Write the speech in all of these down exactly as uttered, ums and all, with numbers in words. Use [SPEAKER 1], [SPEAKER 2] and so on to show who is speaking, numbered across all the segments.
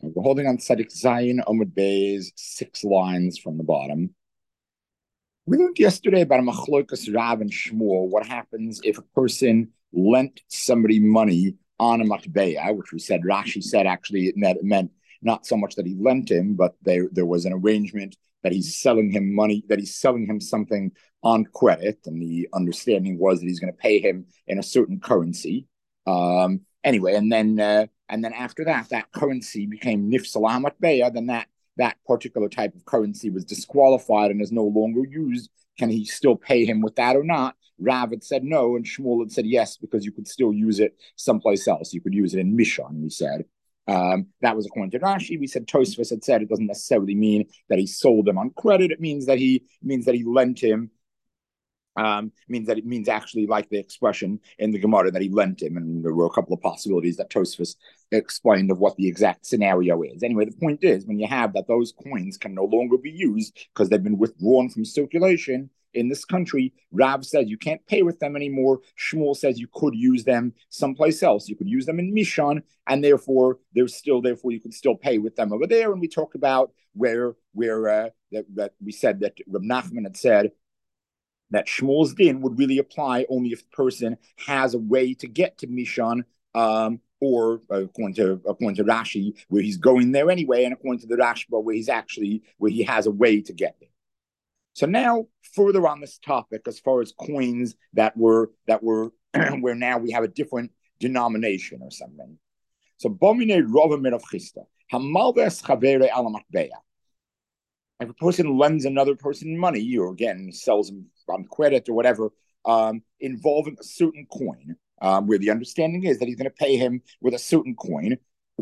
[SPEAKER 1] We're holding on Tzadik Zayin Omid Bey's six lines from the bottom. We learned yesterday about a machlokas Rav and Shmuel. What happens if a person lent somebody money on a matbeya, which we said Rashi said actually it meant, it meant not so much that he lent him, but there there was an arrangement that he's selling him money, that he's selling him something on credit, and the understanding was that he's going to pay him in a certain currency. Um, anyway, and then uh, and then after that, that currency became nifsal matbeya. Then that that particular type of currency was disqualified and is no longer used. Can he still pay him with that or not? Rav had said no, and Shmuel had said yes, because you could still use it someplace else. You could use it in Mishon, we said. Um, that was according to Rashi. We said Tosfos had said it doesn't necessarily mean that he sold him on credit. It means that he means that he lent him. Um, means that it means actually like the expression in the Gemara that he lent him, and there were a couple of possibilities that Tosfos explained of what the exact scenario is. Anyway, the point is, when you have that those coins can no longer be used because they've been withdrawn from circulation in this country, Rav says you can't pay with them anymore. Shmuel says you could use them someplace else. You could use them in Mishon, and therefore they're still therefore you could still pay with them over there. And we talked about where where uh, that, that we said that Reb Nachman had said that Shmuel's din would really apply only if the person has a way to get to Mishon, um, or uh, according to according to Rashi, where he's going there anyway, and according to the Rashba, where he's actually where he has a way to get there. So now, further on this topic, as far as coins that were that were where now we have a different denomination or something. So bomine rova of chista hamalves chavere alamatbeya. If a person lends another person money, or again sells him on credit or whatever, um, involving a certain coin, um, where the understanding is that he's going to pay him with a certain coin,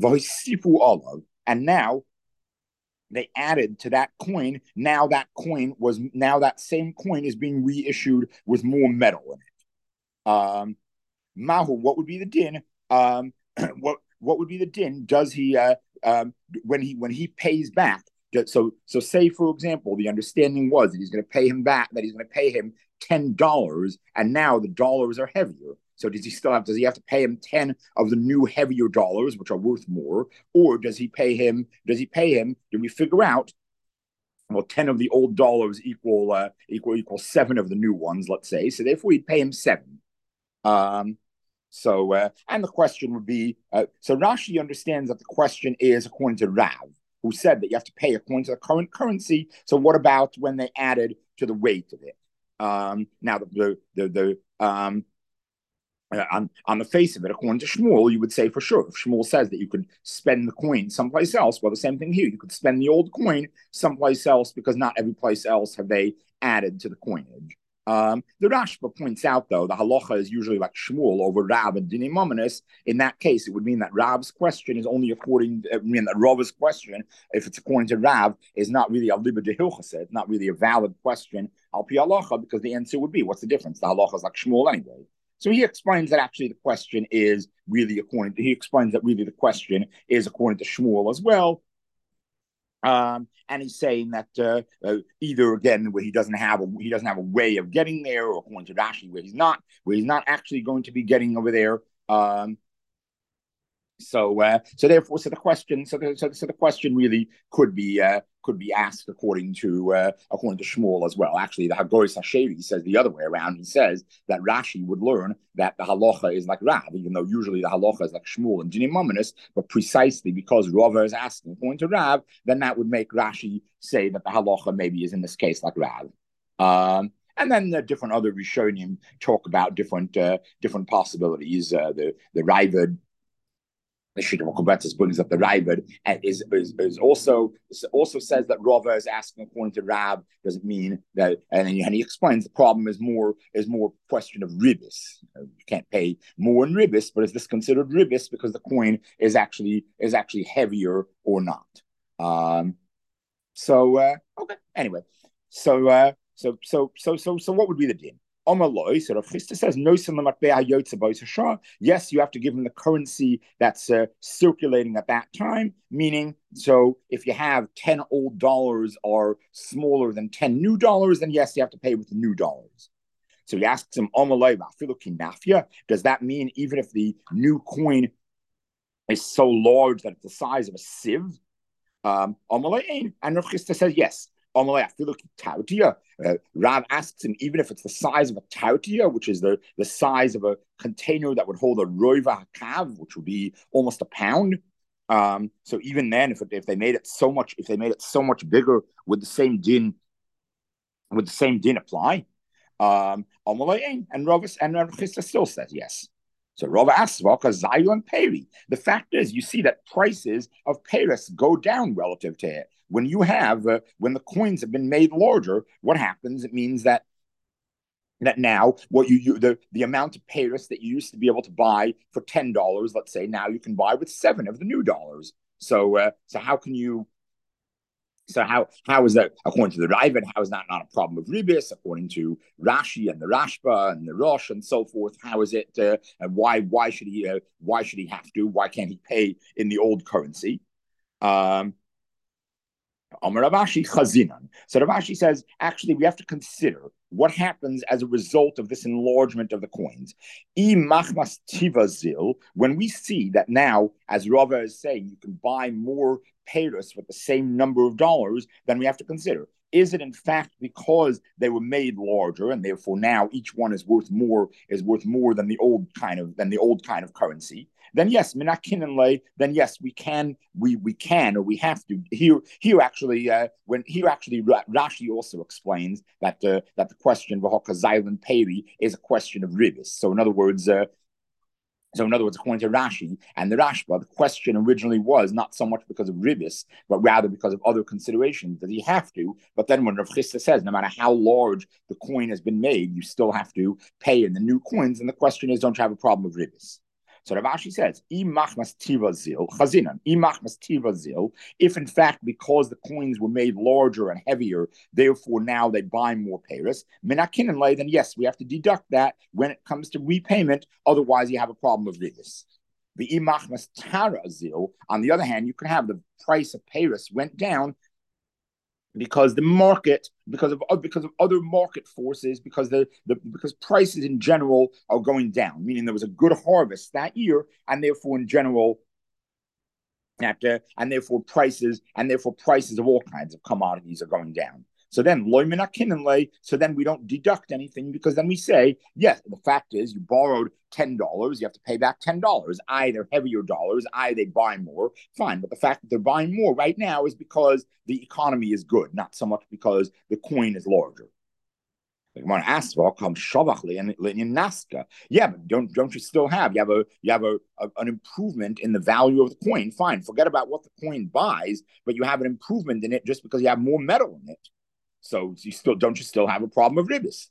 [SPEAKER 1] and now they added to that coin. Now that coin was now that same coin is being reissued with more metal in it. Um, Mahu, what would be the din? Um, what what would be the din? Does he uh, um, when he when he pays back? So, so say for example, the understanding was that he's going to pay him back, that he's going to pay him ten dollars, and now the dollars are heavier. So, does he still have? Does he have to pay him ten of the new heavier dollars, which are worth more, or does he pay him? Does he pay him? Do we figure out? Well, ten of the old dollars equal uh, equal equal seven of the new ones, let's say. So, therefore, he'd pay him seven. Um, so, uh, and the question would be: uh, so Rashi understands that the question is according to Rav, who said that you have to pay according to the current currency. So what about when they added to the weight of it? Um, now, the the the, the um, uh, on on the face of it, according to Shmuel, you would say for sure. If Shmuel says that you could spend the coin someplace else, well, the same thing here. You could spend the old coin someplace else because not every place else have they added to the coinage. Um, the Rashba points out, though, the halacha is usually like Shmuel over Rav and Dini Mominus. In that case, it would mean that Rav's question is only according, I mean, that Rav's question, if it's according to Rav, is not really a liba de hilchase. It's not really a valid question al pi halacha, because the answer would be, what's the difference? The halacha is like Shmuel anyway. So he explains that actually the question is really according to, he explains that really the question is according to Shmuel as well. Um, and he's saying that uh, uh, either again where he doesn't have a he doesn't have a way of getting there, or according to Rashi where he's not where he's not actually going to be getting over there. Um, so uh, so therefore, so the question so the, so, so the question really could be uh, could be asked according to uh, according to Shmuel as well. Actually, the Hagoris Hasheri says the other way around. He says that Rashi would learn that the halacha is like Rav, even though usually the halacha is like Shmuel and Dini Mominus, but precisely because Rava is asking according to Rav, then that would make Rashi say that the halacha maybe is in this case like Rav. Um, and then the different other Rishonim talk about different uh, different possibilities. Uh, the the Raavad, the Shita Mokubetis brings up the Raavad, and is, is is also also says that Rava is asking according to Rab doesn't mean that, and he, and he explains the problem is more is more question of ribis. You can't pay more in ribis, but is this considered ribis because the coin is actually is actually heavier or not? Um, so uh, okay, anyway, so uh, so so so so so what would be the din? Omaloi, so Rav Chisda says, no, yes, you have to give him the currency that's uh, circulating at that time, meaning, so if you have ten old dollars are smaller than ten new dollars, then yes, you have to pay with the new dollars. So he asks him, does that mean even if the new coin is so large that it's the size of a sieve. Um, and Rav Chisda says yes. Uh, Rav asks him, even if it's the size of a tautia, which is the, the size of a container that would hold a roiva hakav, which would be almost a pound. Um, so even then, if it, if they made it so much, if they made it so much bigger, would the same din, would the same din apply? Um, and Rav and Rav Chisda still says yes. So Rav asks, Zayu Peri. The fact is, you see that prices of Paris go down relative to it. When you have, uh, when the coins have been made larger, what happens? It means that that now what you, you the, the amount of Paris that you used to be able to buy for ten dollars, let's say, now you can buy with seven of the new dollars. So uh, so how can you So how how is that according to the Ravid? How is that not a problem of ribis? According to Rashi and the Rashba and the Rosh and so forth, how is it? Uh, and why why should he uh, why should he have to? Why can't he pay in the old currency? Um, Amar Rav Ashi Chazinan. So Rav Ashi says, actually, we have to consider what happens as a result of this enlargement of the coins. When we see that now, as Rava is saying, you can buy more payros with the same number of dollars, then we have to consider, is it in fact because they were made larger and therefore now each one is worth more, is worth more than the old kind of than the old kind of currency? Then yes, minakin and lay. Then yes, we can, we we can, or we have to. Here, here actually, uh, when here actually, Rashi also explains that uh, that the question of Zaylan Peri is a question of ribis. So in other words, uh, so in other words, according to Rashi and the Rashba, the question originally was not so much because of ribis, but rather because of other considerations. Does he have to? But then when Rav Chisda says, no matter how large the coin has been made, you still have to pay in the new coins. And the question is, don't you have a problem of ribis? So Rav Ashi says, if in fact, because the coins were made larger and heavier, therefore now they buy more payros, then yes, we have to deduct that when it comes to repayment. Otherwise, you have a problem of ribis. The on the other hand, you can have the price of payros went down because the market, because of because of other market forces, because the, the because prices in general are going down, meaning there was a good harvest that year, and therefore in general, that uh, and therefore prices and therefore prices of all kinds of commodities are going down. So then, so then we don't deduct anything, because then we say, yes, the fact is you borrowed ten dollars, you have to pay back ten dollars. I, they're heavier dollars. I, they buy more. Fine. But the fact that they're buying more right now is because the economy is good, not so much because the coin is larger. Yeah, but don't don't you still have you have a you have a, a an improvement in the value of the coin? Fine, forget about what the coin buys, but you have an improvement in it just because you have more metal in it. So you still don't you still have a problem of ribis?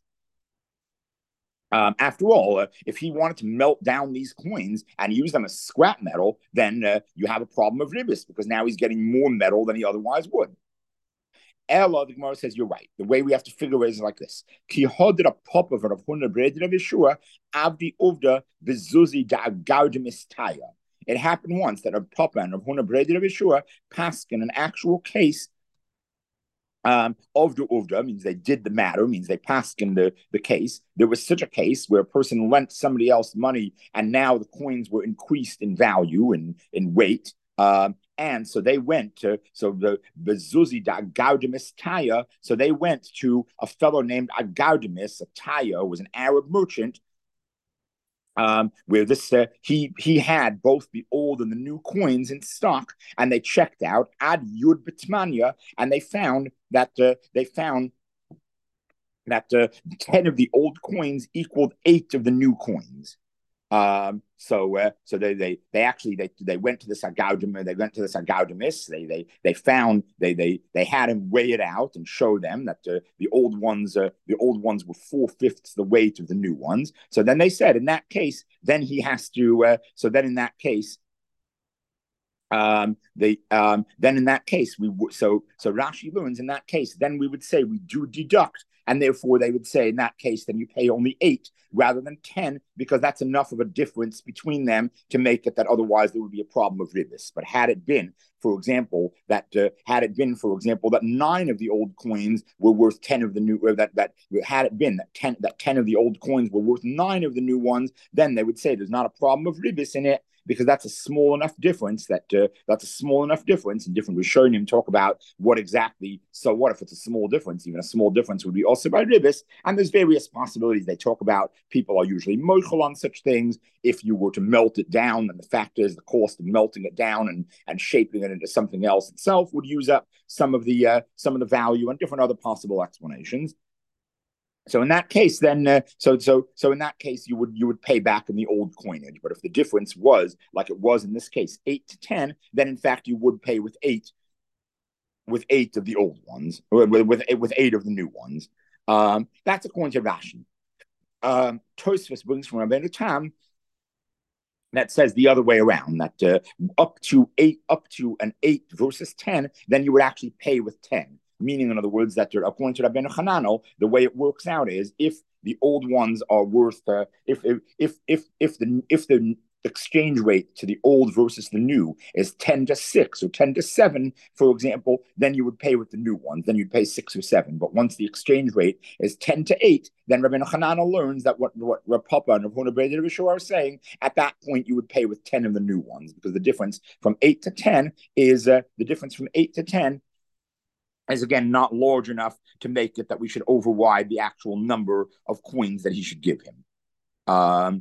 [SPEAKER 1] Um, after all, uh, if he wanted to melt down these coins and use them as scrap metal, then uh, you have a problem of ribis, because now he's getting more metal than he otherwise would. Ella, the Gemara says, you're right. The way we have to figure it is like this. Ki hodra pop of Rav Huna Breder of Yeshua, Avdi Uvda, Bezuzi da Gaudimistaya. It happened once that a papa and Rav Huna Breder of Yeshua passed in an actual case. Um, of the Uvda means they did the matter, means they passed in the, the case. There was such a case where a person lent somebody else money, and now the coins were increased in value and in weight. Um, and so they went to, so the Bezuzi da Gaudimis Taya, so they went to a fellow named Agaudimis. Taya was an Arab merchant, um, where this uh, he he had both the old and the new coins in stock, and they checked out Ad Yud Bitmania, and they found that uh, they found that uh, ten of the old coins equaled eight of the new coins. Um, so, uh, so they, they, they actually, they, they went to the Sagaudim, they went to the Sagaudimis, they, they, they found, they, they, they had him weigh it out and show them that uh, the old ones, uh, the old ones were four fifths the weight of the new ones. So then they said, in that case, then he has to, uh, so then in that case, um, they, um, then in that case, we would, so, so Rashi learns in that case, then we would say we do deduct. And therefore, they would say, in that case, then you pay only eight rather than ten, because that's enough of a difference between them to make it that otherwise there would be a problem of ribis. But had it been, for example, that uh, had it been, for example, that nine of the old coins were worth ten of the new, or that that had it been that ten that ten of the old coins were worth nine of the new ones, then they would say there's not a problem of ribis in it. because that's a small enough difference that uh, that's a small enough difference. And different Rishonim talk about what exactly. So what if it's a small difference? Even a small difference would be also by ribis. And there's various possibilities they talk about. People are usually mochel on such things. If you were to melt it down, then the fact is the cost of melting it down and and shaping it into something else itself would use up some of the uh, some of the value, and different other possible explanations. So in that case, then uh, so so so in that case, you would you would pay back in the old coinage. But if the difference was like it was in this case, eight to ten, then in fact you would pay with eight with eight of the old ones, or with with, with eight of the new ones. Um, that's according to Rashi. Um, Tosfos brings from Rabbeinu Tam that says the other way around, that uh, up to eight, up to an eight versus ten, then you would actually pay with ten. Meaning, in other words, that according to Rabbeinu Hananel, the way it works out is if the old ones are worth, uh, if if if if the if the exchange rate to the old versus the new is ten to six or ten to seven, for example, then you would pay with the new ones. Then you'd pay six or seven. But once the exchange rate is ten to eight, then Rabbeinu Hananel learns that what what Rav Papa and Rav Huna Ber Yeshua are saying, at that point you would pay with ten of the new ones, because the difference from eight to ten is uh, the difference from eight to ten is again not large enough to make it that we should override the actual number of coins that he should give him. Um,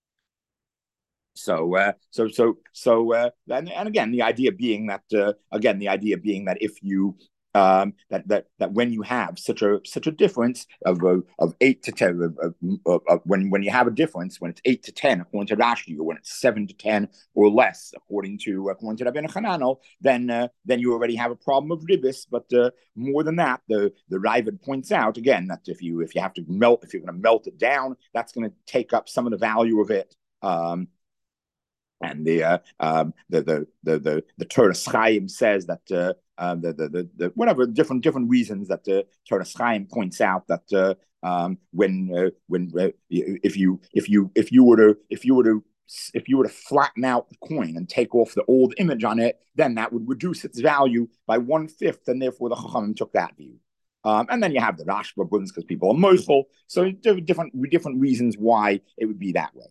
[SPEAKER 1] so, uh, so, so, so, uh, and, and again, the idea being that, uh, again, the idea being that if you um, that that that when you have such a such a difference of uh, of eight to ten, of, of, of, of, when when you have a difference when it's eight to ten according to Rashi, or when it's seven to ten or less according to according to Rabbeinu Hananel, then uh, then you already have a problem of ribis. But uh, more than that, the the Raavad points out again that if you if you have to melt if you're going to melt it down, that's going to take up some of the value of it. Um, and the uh, um, the the the the the Toras Chaim says that uh, uh, the, the the the whatever different different reasons that the Toras Chaim points out that uh, um, when uh, when uh, if you if you if you were to if you were to if you were to flatten out the coin and take off the old image on it, then that would reduce its value by one fifth, and therefore the Chachamim took that view. Um, and then you have the Rashba brings because people are mochel, so different different reasons why it would be that way.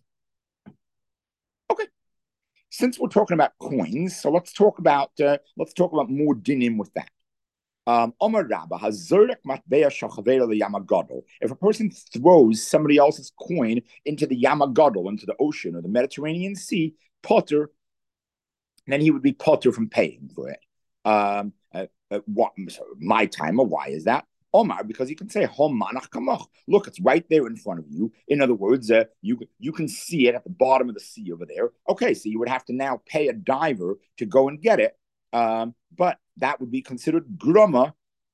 [SPEAKER 1] Okay. Since we're talking about coins, so let's talk about uh, let's talk about more dinim with that. Um, Omar Rabba has Yamagadol. If a person throws somebody else's coin into the Yamagadol, into the ocean or the Mediterranean Sea, potter, then he would be potter from paying for it. Um, uh, uh, what, so my timer, why is that? Omar, because you can say, look, it's right there in front of you. In other words, uh, you, you can see it at the bottom of the sea over there. Okay, so you would have to now pay a diver to go and get it. Um, but that would be considered gruma,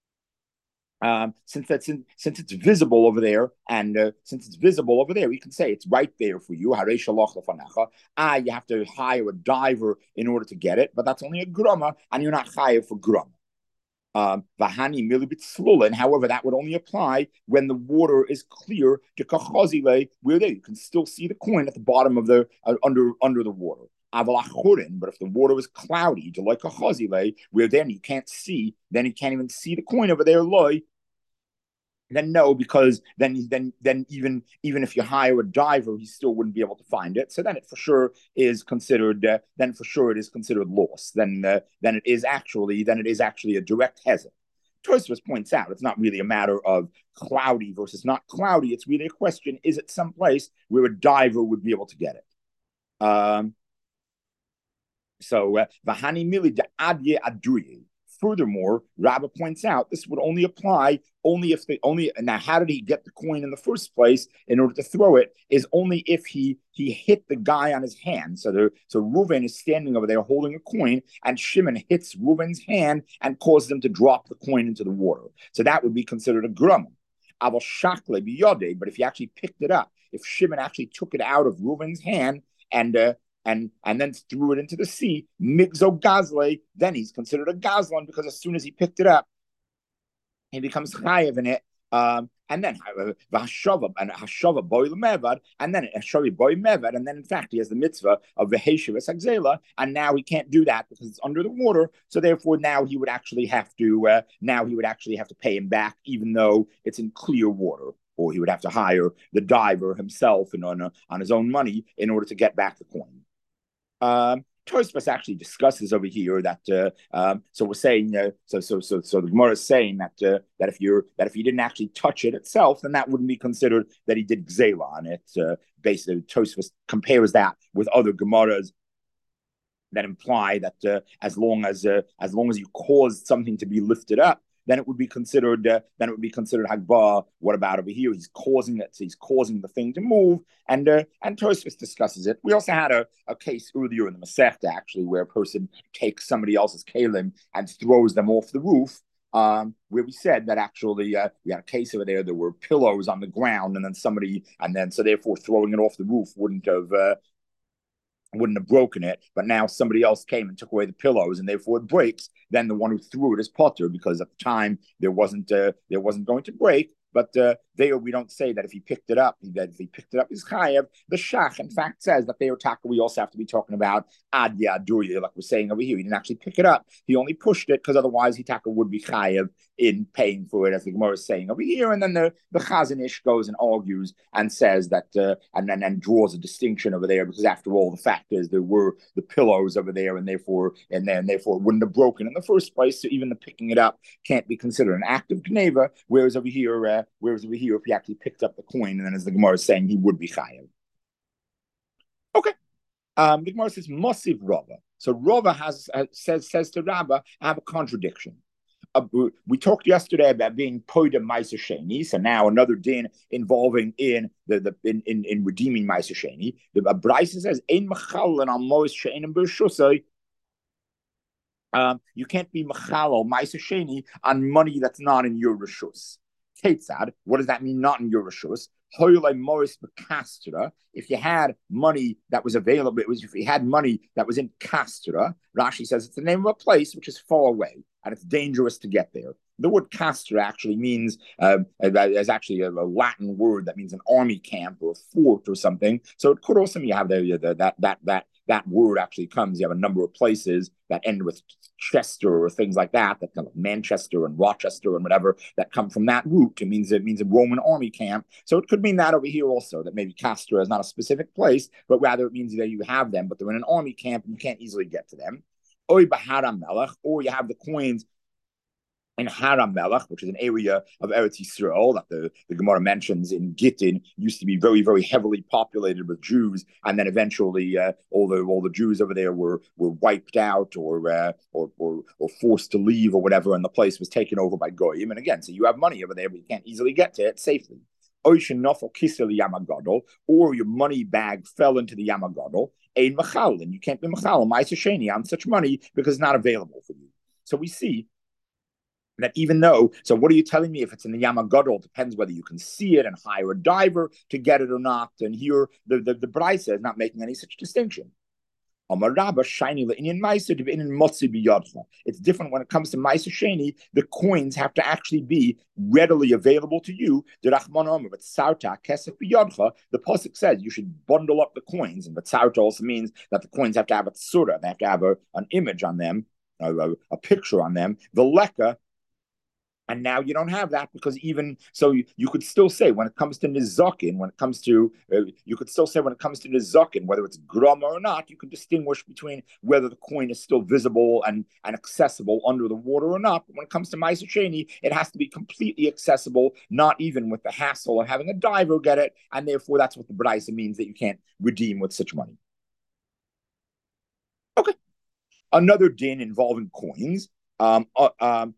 [SPEAKER 1] um, since that's in, since it's visible over there, and uh, since it's visible over there, you can say it's right there for you. Ah, you have to hire a diver in order to get it, but that's only a gruma, and you're not hired for gruma. Um, Vahani milibit however, that would only apply when the water is clear to kachazile, where there you can still see the coin at the bottom of the uh, under under the water. But if the water was cloudy, to like kachazile, where then you can't see, then you can't even see the coin over there, loy. Then no, because then then then even even if you hire a diver, he still wouldn't be able to find it. So then it for sure is considered. Uh, then for sure it is considered lost. Then uh, then it is actually then it is actually a direct hezek. Tosfos points out it's not really a matter of cloudy versus not cloudy. It's really a question: is it someplace where a diver would be able to get it? Um, so v'hani mili adye aduye. Furthermore, Rabbah points out this would only apply only if they only now how did he get the coin in the first place in order to throw it is only if he he hit the guy on his hand. So there, so Reuven is standing over there holding a coin, and Shimon hits Reuven's hand and causes him to drop the coin into the water. So that would be considered a grum. Aval shakle biyode, but if he actually picked it up, if Shimon actually took it out of Reuven's hand and uh, and and then threw it into the sea, migzo gazle, then he's considered a gazlan, because as soon as he picked it up, he becomes chayev in it. Um, and then v'hashava and hashava boy mevad, and then hashavi boy mevad, and then in fact he has the mitzvah of v'heshiv esagzela, and now he can't do that because it's under the water. So therefore, now he would actually have to uh, now he would actually have to pay him back, even though it's in clear water. Or he would have to hire the diver himself and on, uh, on his own money in order to get back the coin. Um, Tosfos actually discusses over here that uh, um, so we're saying uh, so so so so the Gemara is saying that uh, that if you're that if you didn't actually touch it itself, then that wouldn't be considered that he did gzela on it. Uh, basically, Tosfos compares that with other Gemaras that imply that uh, as long as uh, as long as you caused something to be lifted up, then it would be considered uh, then it would be considered hagbah. What about over here? He's causing it. So he's causing the thing to move, and uh, and Tosfos discusses it. We also had a, a case earlier in the Masechta actually where a person takes somebody else's kalim and throws them off the roof. Um, where we said that actually uh, we had a case over there. There were pillows on the ground, and then somebody, and then so therefore throwing it off the roof wouldn't have uh, wouldn't have broken it, but now somebody else came and took away the pillows, and therefore it breaks. Then the one who threw it is potter, because at the time there wasn't uh, there wasn't going to break. But uh, there we don't say that if he picked it up, that if he picked it up is chayev. The shach, in fact, says that there taka we also have to be talking about ad yaduya, like we're saying over here. He didn't actually pick it up; he only pushed it, because otherwise he taka would be chayev in paying for it, as the Gemara is saying over here. And then the the Chazon Ish goes and argues and says that, uh, and then and draws a distinction over there, because after all, the fact is there were the pillows over there, and therefore and then therefore it wouldn't have broken in the first place. So even the picking it up can't be considered an act of gneva. Whereas over here, uh, whereas over here, if he actually picked up the coin, and then as the Gemara is saying, he would be chayav. Okay. Um, the Gemara says Mosiv Rava. So Rava has uh, says says to Rabba, I have a contradiction. Uh, we talked yesterday about being poida ma'aser sheni, so now another din involving in the, the in, in, in redeeming ma'aser sheni. The uh, Brisa says ein mechalel al mois she'enim b'reshusay. Um, you can't be mechalel ma'aser sheni on money that's not in your reshus. Ketzad, what does that mean? Not in your reshus. If you had money that was available, it was if you had money that was in Castra. Rashi says it's the name of a place which is far away and it's dangerous to get there. The word Castra actually means um, is actually a, a Latin word that means an army camp or a fort or something. So it could also mean you have the, the, that that that that word actually comes. You have a number of places that end with Chester or things like that, that come of Manchester and Rochester and whatever, that come from that root. It means it means a Roman army camp. So it could mean that over here also, that maybe Castra is not a specific place, but rather it means that you have them, but they're in an army camp and you can't easily get to them. Or you have the coins in Haram Melech, which is an area of Eretz Yisrael that the, the Gemara mentions in Gittin, used to be very, very heavily populated with Jews, and then eventually uh, all the all the Jews over there were were wiped out or, uh, or or or forced to leave or whatever, and the place was taken over by Goyim. And again, so you have money over there, but you can't easily get to it safely. Or your money bag fell into the Yamagadol, ein machal, and you can't be machal ma'aser sheni on such money because it's not available for you. So we see that even though, so what are you telling me if it's in the Yamagadol? Depends whether you can see it and hire a diver to get it or not. And here, the, the, the Brisa is not making any such distinction. It's different when it comes to Ma'aser Sheni. The coins have to actually be readily available to you. The pasuk says you should bundle up the coins, and Batzarta also means that the coins have to have a tzura. They have to have a, an image on them, a, a, a picture on them. The leka. And now you don't have that, because even so, you, you could still say when it comes to nizakin, when it comes to, uh, you could still say when it comes to nizakin, whether it's grama or not, you can distinguish between whether the coin is still visible and, and accessible under the water or not. But when it comes to Ma'aser Sheni, it has to be completely accessible, not even with the hassle of having a diver get it. And therefore, that's what the Brisa means, that you can't redeem with such money. Okay. Another din involving coins. Um, uh, um,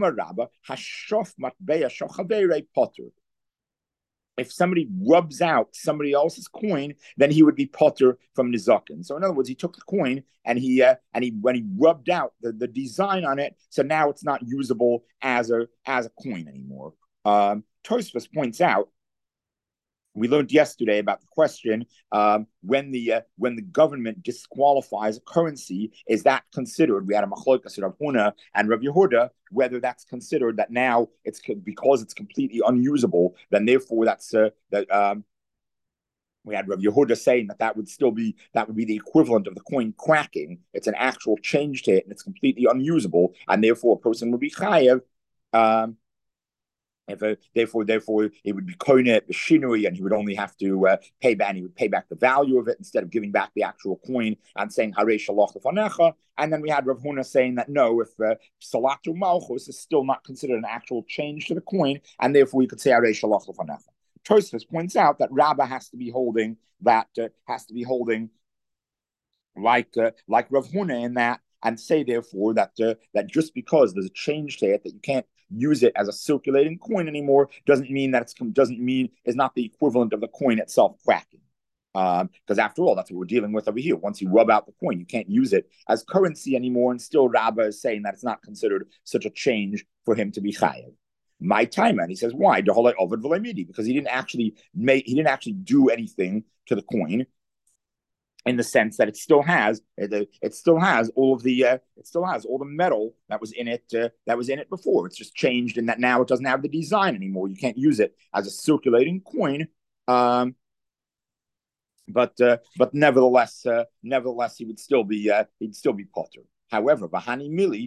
[SPEAKER 1] if somebody rubs out somebody else's coin, then he would be potter from nizakin. So in other words, he took the coin and he uh, and he when he rubbed out the, the design on it, so now it's not usable as a as a coin anymore. Um, Tosfos points out, we learned yesterday about the question um, when the uh, when the government disqualifies a currency, is that considered? We had a machlokas Rav Huna and Rav Yehuda, whether that's considered that now it's because it's completely unusable, then therefore that's uh, that. Um, we had Rav Yehuda saying that that would still be that would be the equivalent of the coin cracking. It's an actual change to it, and it's completely unusable, and therefore a person would be chayav. Um, If a, therefore, therefore, it would be koine b'shinui, and he would only have to uh, pay back. And he would pay back the value of it instead of giving back the actual coin and saying harei shalach lefanecha. And then we had Rav Huna saying that no, if uh, salatu malchus is still not considered an actual change to the coin, and therefore we could say harei shalach lefanecha. Tosfos points out that Rabbah has to be holding that uh, has to be holding like uh, like Rav Huna in that, and say therefore that uh, that just because there's a change to it that you can't use it as a circulating coin anymore doesn't mean that it's doesn't mean is not the equivalent of the coin itself cracking. Because um, after all, that's what we're dealing with over here. Once you rub out the coin, you can't use it as currency anymore. And still, Rabbah is saying that it's not considered such a change for him to be chayav. My time, and he says why? Because he didn't actually make he didn't actually do anything to the coin, in the sense that it still has it, it still has all of the uh, it still has all the metal that was in it uh, that was in it before. It's just changed in that now it doesn't have the design anymore. You can't use it as a circulating coin. Um, but uh, but nevertheless, uh, nevertheless, he would still be uh, he'd still be potter. However, Bahani Mili,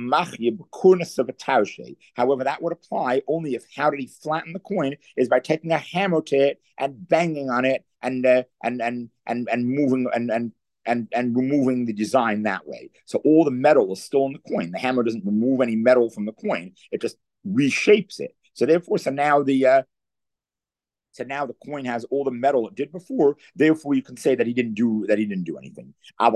[SPEAKER 1] however, that would apply only if how did he flatten the coin is by taking a hammer to it and banging on it and uh, and and and and moving and and and and removing the design that way. So all the metal is still in the coin. The hammer doesn't remove any metal from the coin; it just reshapes it. So therefore, so now the uh, so now the coin has all the metal it did before. Therefore, you can say that he didn't do that. He didn't do anything. But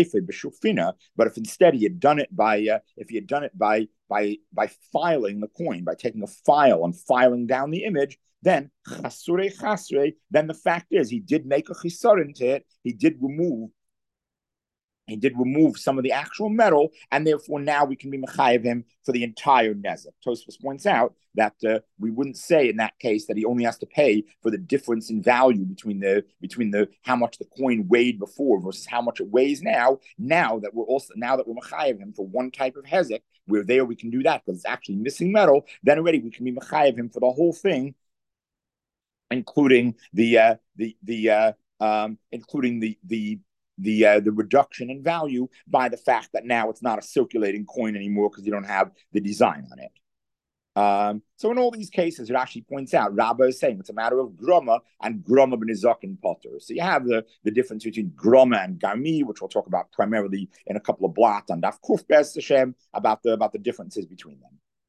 [SPEAKER 1] if instead he had done it by, uh, if he had done it by by by filing the coin, by taking a file and filing down the image, then chasure chasre. Then the fact is, he did make a chisaron to it. He did remove. He did remove some of the actual metal, and therefore now we can be mechayev him for the entire nezek. Tosfos points out that uh, we wouldn't say in that case that he only has to pay for the difference in value between the between the how much the coin weighed before versus how much it weighs now. Now that we're also now that we're mechayev him for one type of hezek, where there we can do that because it's actually missing metal. Then already we can be mechayev him for the whole thing, including the uh, the the uh, um, including the the the uh, the reduction in value by the fact that now it's not a circulating coin anymore because you don't have the design on it. Um, so in all these cases, it actually points out, Rabbah is saying it's a matter of groma and groma b'nizakin potter. So you have the, the difference between groma and garmi, which we'll talk about primarily in a couple of blot on Daf Kuf Be'ez Hashem, about the, about the differences between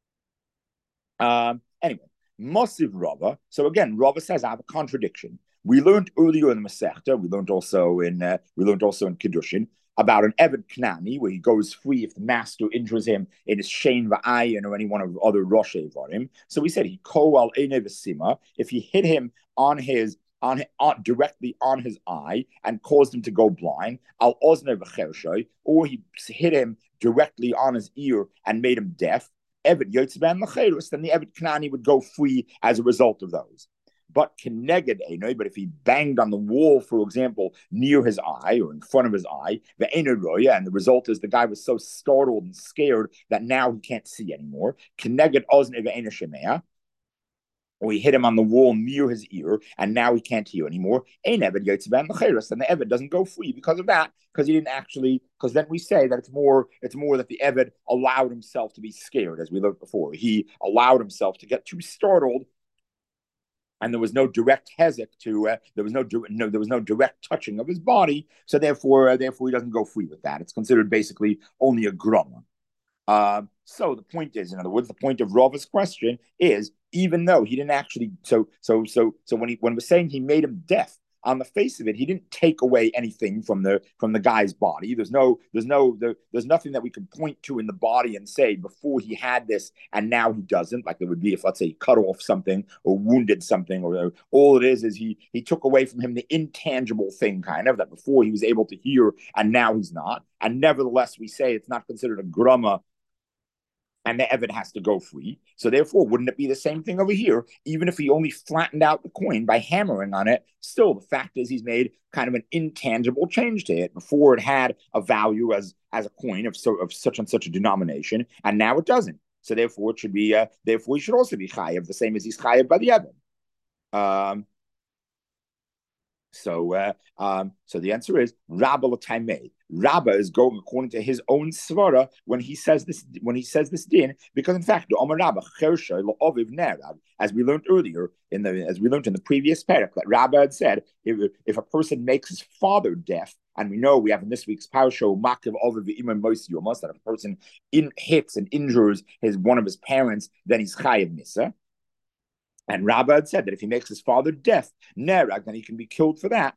[SPEAKER 1] them. Um, anyway, Mosiv Rabbah. So again, Rabbah says I have a contradiction. We learned earlier in the Masechta, we learned also in uh, we learned also in Kiddushin about an Eved Knani, where he goes free if the master injures him in his Shein Va'ayin or any one of the other Rosh Evarim. So we said he ko al Eine V'sima, if he hit him on his on, on directly on his eye and caused him to go blind, al Ozne V'chershoy, or he hit him directly on his ear and made him deaf, Eved Yotzban L'cherus, then the Eved Knani would go free as a result of those. But keneged Einoi, but if he banged on the wall, for example, near his eye or in front of his eye, the Einoi, and the result is the guy was so startled and scared that now he can't see anymore. Keneged Ozne ve'eino shemea, or he hit him on the wall near his ear, and now he can't hear anymore. Ein Eved Yotzban L'cherus, and the Eved doesn't go free because of that, because he didn't actually, because then we say that it's more, it's more that the Eved allowed himself to be scared, as we looked before. He allowed himself to get too startled. And there was no direct hezek to uh, there was no, no there was no direct touching of his body, so therefore uh, therefore he doesn't go free with that. It's considered basically only a groma. Uh, so the point is, in other words, the point of Rava's question is, even though he didn't actually, so so so so when he when we're saying he made him deaf, on the face of it, he didn't take away anything from the from the guy's body. There's no, there's no, there, there's nothing that we could point to in the body and say before he had this and now he doesn't. Like there would be if, let's say, he cut off something or wounded something, or, or all it is is he he took away from him the intangible thing, kind of that before he was able to hear and now he's not. And nevertheless, we say it's not considered a grama. And the Eved has to go free. So therefore, wouldn't it be the same thing over here? Even if he only flattened out the coin by hammering on it, still the fact is he's made kind of an intangible change to it. Before it had a value as as a coin of so of such and such a denomination, and now it doesn't. So therefore, it should be uh, therefore he should also be chayav, the same as he's chayav by the Eved. Um, So, uh, um, so the answer is Rabba l'taimei. Rabba is going according to his own svara when he says this. When he says this din, because in fact, the Omer Rabba chersha lo'oviv nerag, as we learned earlier in the as we learned in the previous parak, that Rabba had said if, if a person makes his father deaf, and we know we have in this week's parasha makiv oviv v'imam moisi yomos, that if a person in, hits and injures his one of his parents, then he's chayiv misa. And Rabba had said that if he makes his father deaf, nerag, then he can be killed for that.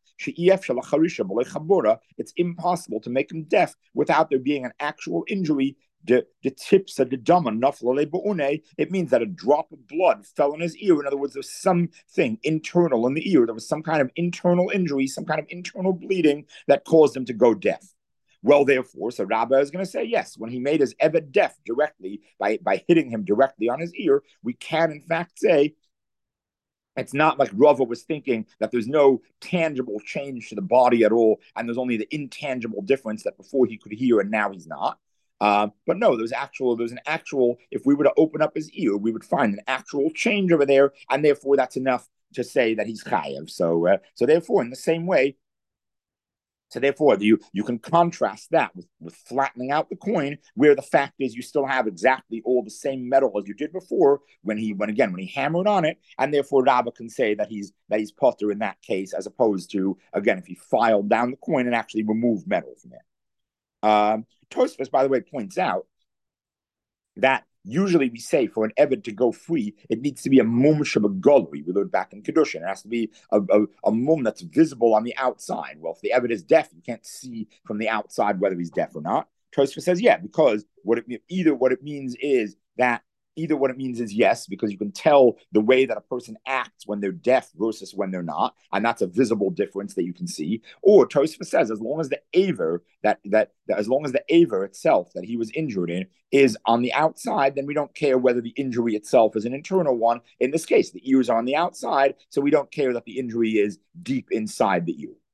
[SPEAKER 1] It's impossible to make him deaf without there being an actual injury. The the tips of the dama it means that a drop of blood fell in his ear. In other words, there's something internal in the ear. There was some kind of internal injury, some kind of internal bleeding that caused him to go deaf. Well, therefore, so Rabba is going to say, yes, when he made his Eved deaf directly by, by hitting him directly on his ear, we can in fact say it's not like Rava was thinking that there's no tangible change to the body at all, and there's only the intangible difference that before he could hear and now he's not. Uh, but no, there's actual, there's an actual. If we were to open up his ear, we would find an actual change over there, and therefore that's enough to say that he's chayav. So, uh, so therefore, in the same way, so therefore, you you can contrast that with, with flattening out the coin, where the fact is you still have exactly all the same metal as you did before when he when again when he hammered on it, and therefore Rabba can say that he's that he's potter in that case, as opposed to again if he filed down the coin and actually removed metal from it. Um, Tosfos, by the way, points out that usually we say for an Eved to go free, it needs to be a mum shabagolui. We learned back in Kedushin. It has to be a, a, a mum that's visible on the outside. Well, if the Eved is deaf, you can't see from the outside whether he's deaf or not. Tosfos says, yeah, because what it either what it means is that either what it means is yes, because you can tell the way that a person acts when they're deaf versus when they're not, and that's a visible difference that you can see. Or Tosfos says, as long as the aver that, that that as long as the aver itself that he was injured in is on the outside, then we don't care whether the injury itself is an internal one. In this case, the ears are on the outside, so we don't care that the injury is deep inside the ear.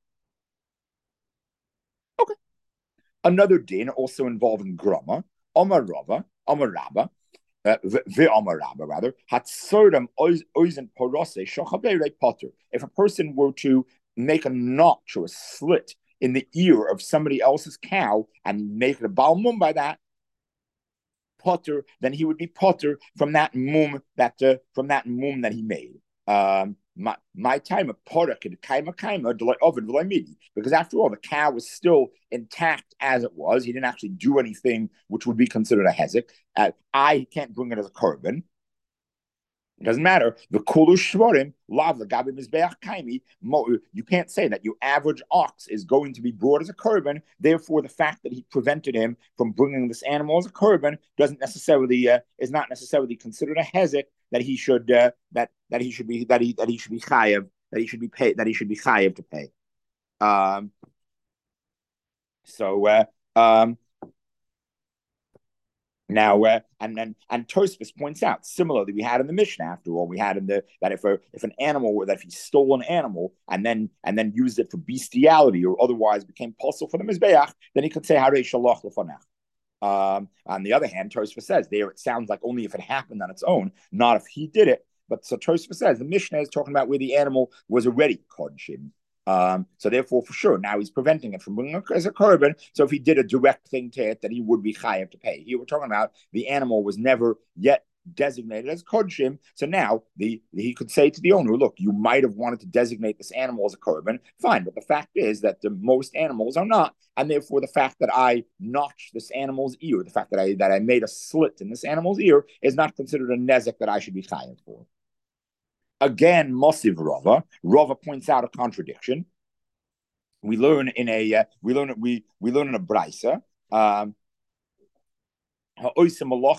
[SPEAKER 1] Okay. Another din also involving grama, Omar Rava, Omar Rabba, Ve'omar Rabba rather, hatsordam oizen porose shochabere potter. If a person were to make a notch or a slit in the ear of somebody else's cow and make it a balmum by that, potter, then he would be potter from that mum that uh, from that mum that he made. Um, my, my time of potter could kaima kaima oven midi, because after all, the cow was still intact as it was. He didn't actually do anything which would be considered a hezek. Uh, I can't bring it as a korban. It doesn't matter. The kulu shvarim lav the gabi mizbeach kaimi. You can't say that your average ox is going to be brought as a korban. Therefore, the fact that he prevented him from bringing this animal as a korban doesn't necessarily uh, is not necessarily considered a hezek that he should uh, that that he should be that he that he should be chayav that he should be paid that he should be chayav to pay. Um, so. Uh, um, Now, uh, and and and Tosfos points out similarly, we had in the Mishnah. After all, we had in the that if a, if an animal that if he stole an animal and then and then used it for bestiality or otherwise became possible for the mizbeach, then he could say harei shalach lefanach. Um, on the other hand, Tosfos says there it sounds like only if it happened on its own, not if he did it. But so Tosfos says the Mishnah is talking about where the animal was already kodshim. Um, so therefore, for sure, now he's preventing it from bringing it as a korban. So if he did a direct thing to it, then he would be chayav to pay. Here we're talking about the animal was never yet designated as kodshim. So now the he could say to the owner, "Look, you might have wanted to designate this animal as a korban, fine, but the fact is that the most animals are not, and therefore the fact that I notched this animal's ear, the fact that I that I made a slit in this animal's ear, is not considered a nezek that I should be chayav for." Again, Mosiv Rava. Rava points out a contradiction. We learn in a uh, we learn we we learn in a brisa. Um, uh, we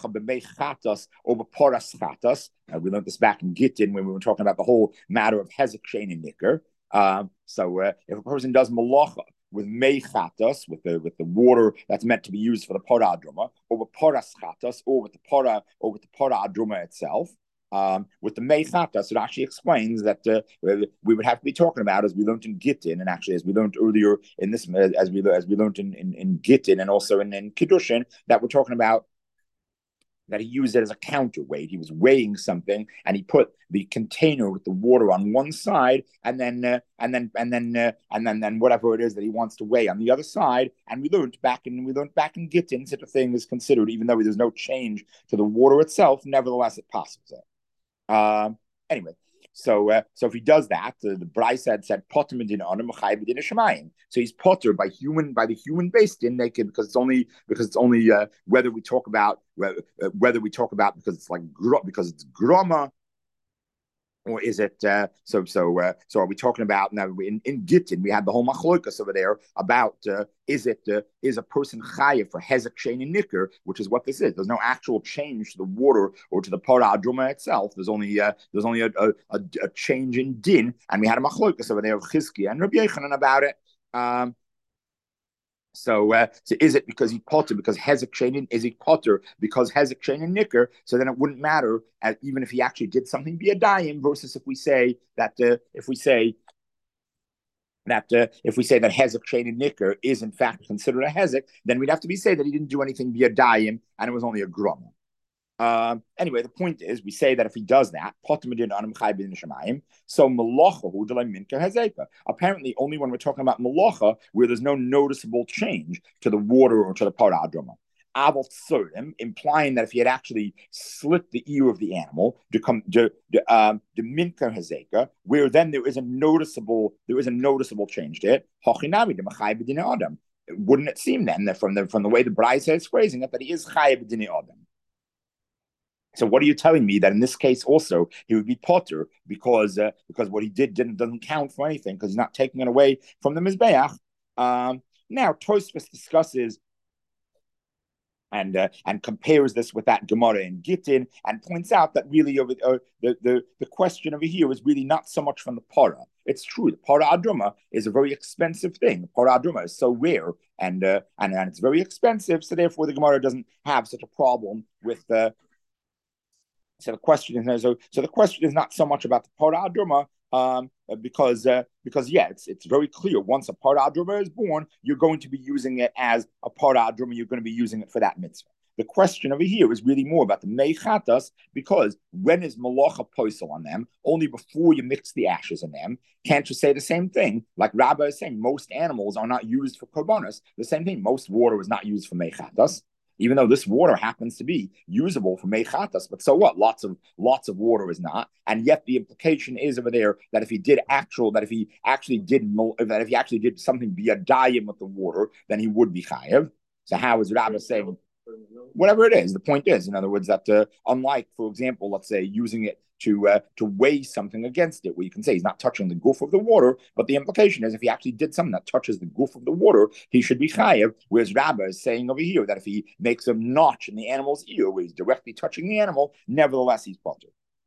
[SPEAKER 1] learned this back in Gittin when we were talking about the whole matter of Hezek, Shein, and Nicker. Um, so uh, if a person does malacha with meichatas, with the with the water that's meant to be used for the para adruma, or with paras chatas, or with the para or with the para adruma itself. Um, with the Meichatas, it actually explains that uh, we would have to be talking about, as we learned in Gittin, and actually as we learned earlier in this, as we as we learned in, in, in Gittin and also in, in Kiddushin, that we're talking about that he used it as a counterweight. He was weighing something, and he put the container with the water on one side, and then uh, and then and then uh, and then then whatever it is that he wants to weigh on the other side. And we learned back in we learned back in Gittin, such a thing is considered, even though there's no change to the water itself. Nevertheless, it passes it. Um, anyway. So, uh, so if he does that, uh, the Bryce had said potter medina on him, shemayim. So he's potter by human by the human based in naked because it's only because it's only uh, whether we talk about whether, uh, whether we talk about because it's like because it's groma. Or is it uh, so? So, uh, so are we talking about now in, in Gittin? We had the whole machlokas over there about uh, is it uh, is a person chayiv for hezek shein and nicker, which is what this is. There's no actual change to the water or to the para adruma itself. There's only uh, there's only a, a, a, a change in din, and we had a machlokas over there of Chizki and Rabbi Yechanan about it. Um, So, uh, so is it because he potter because hezek shein is he potter because hezek shein and nicker? So then it wouldn't matter as, even if he actually did something be a dayim versus if we say that uh, if we say that uh, if we say that hezek shein and nicker is in fact considered a hezek, then we'd have to be say that he didn't do anything be a dayim and it was only a groma. Um, anyway, the point is, we say that if he does that, so apparently only when we're talking about malacha, where there's no noticeable change to the water or to the paradroma. Implying that if he had actually slit the ear of the animal, to come to the minka hazeka, where then there is a noticeable there is a noticeable change to it. Wouldn't it seem then that from the from the way the Brisa is phrasing it that he is chayav b'dinei adam? So what are you telling me that in this case also he would be potter because uh, because what he did didn't doesn't count for anything because he's not taking it away from the mizbeach. Um, now Tosfos discusses and uh, and compares this with that Gemara in Gittin and points out that really over uh, the, the the question over here is really not so much from the para. It's true the para adruma is a very expensive thing. The para adruma is so rare and uh, and and it's very expensive, so therefore the Gemara doesn't have such a problem with the. Uh, So the question is so, so the question is not so much about the para adruma, um, because uh, because yeah, it's it's very clear. Once a para adruma is born, you're going to be using it as a para adruma. You're going to be using it for that mitzvah. The question over here is really more about the meichatas, because when is malacha poisel on them? Only before you mix the ashes in them. Can't you say the same thing? Like Rabbi is saying, most animals are not used for korbanos. The same thing. Most water is not used for meichatas. Even though this water happens to be usable for meichatas, but so what? Lots of lots of water is not, and yet the implication is over there that if he did actual, that if he actually did, that if he actually did something be a dayim with the water, then he would be chayev. So how is Rabbi saying? Whatever it is, the point is, in other words, that uh, unlike, for example, let's say using it to uh, to weigh something against it, where you can say he's not touching the goof of the water, but the implication is if he actually did something that touches the goof of the water, he should be chayev. Whereas Rabbi is saying over here that if he makes a notch in the animal's ear where he's directly touching the animal, nevertheless he's potter.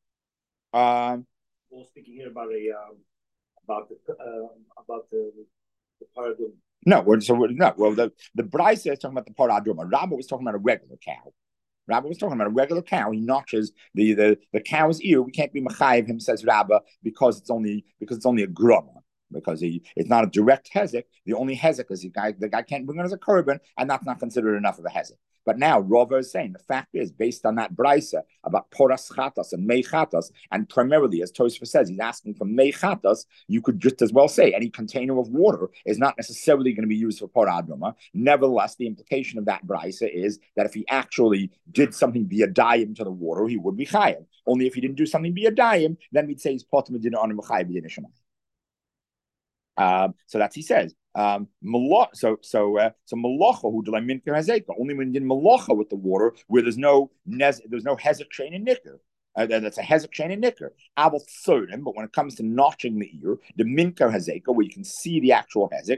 [SPEAKER 1] Um,
[SPEAKER 2] well, speaking here about a um, about the uh, about the the paradigm.
[SPEAKER 1] No, we're, so we're, no. Well, the the Brisa is talking about the paradruma. Rabbi was talking about a regular cow. Rabbi was talking about a regular cow. He notches the the, the cow's ear. We can't be machayev him, says Rabbi, because it's only because it's only a groma. Because he it's not a direct hezek. The only hezek is the guy the guy can't bring it as a korban, and that's not considered enough of a hezek. But now Rava is saying the fact is, based on that brisa about poras chatas and meichatas, and primarily, as Tosfos says, he's asking for meichatas. You could just as well say any container of water is not necessarily going to be used for paradruma. Nevertheless, the implication of that brisa is that if he actually did something via dayim to the water, he would be chayav. Only if he didn't do something via dayim, then we'd say he's potter medina on chayav b'din shemayim. Um, so that's he says. Um, so so uh, so malacha who delay minka hazeka only when you did malacha with the water where there's no nez, there's no hezek shein and nicker. Uh, that's a hezek shein and nicker. Abel certain, but when it comes to notching the ear, the minka hazeka where you can see the actual hezek.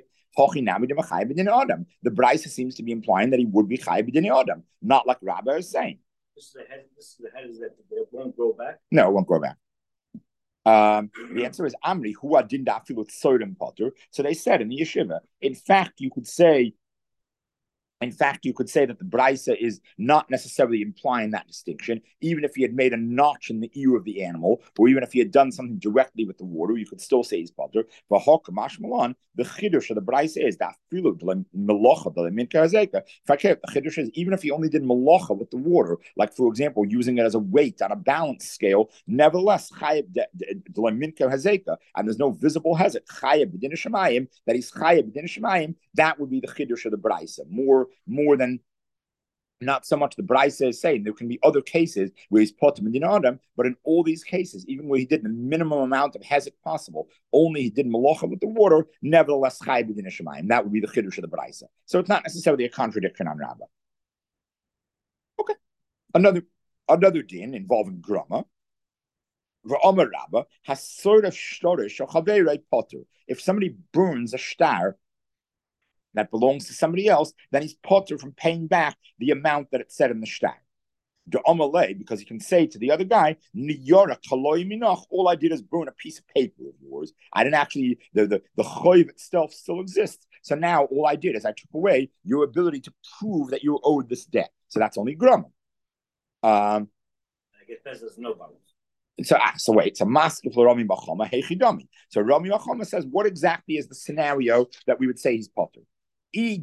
[SPEAKER 1] The Brisa seems to be implying that he would be chayav b'din adam, not like Rabbi is saying.
[SPEAKER 2] This is the head. This is the head is that it won't grow back.
[SPEAKER 1] No, it won't grow back. Um, the answer is Amri, who are dinda afilu tzodim potter. So they said in the yeshiva, in fact, you could say In fact, you could say that the Braisa is not necessarily implying that distinction. Even if he had made a notch in the ear of the animal, or even if he had done something directly with the water, you could still say he's potter. But Hokamash Malan, the Chiddush of the Braisa is that filu melocha the minka hazeka. In fact, the Chiddush is even if he only did melocha with the water, like for example, using it as a weight on a balance scale, nevertheless, chayev the minka hazeka, and there's no visible hezek chayev b'din shemayim that he's chayev b'din shemayim. That would be the Chiddush of the Braisa. More more than not so much the Braisa is saying. There can be other cases where he's potter medina adam, but in all these cases, even where he did the minimum amount of hezek possible, only he did malacha with the water, nevertheless chay b'din shemayim. That would be the chiddush of the Braisa. So it's not necessarily a contradiction on Rabbah. Okay, another another din involving grama. V'omer Rabbah has sort of shtorish or chaverei potter. If somebody burns a star that belongs to somebody else, then he's potter from paying back the amount that it said in the shtar. Because he can say to the other guy, all I did is burn a piece of paper of yours. I didn't actually, the, the, the choiv itself still exists. So now all I did is I took away your ability to prove that you're owed this debt. So that's only grama. Um,
[SPEAKER 2] I guess there's no balance.
[SPEAKER 1] So, ah, so wait, so maskef Rami Bachama hechidami. So Rami Bachama says, what exactly is the scenario that we would say he's potter? If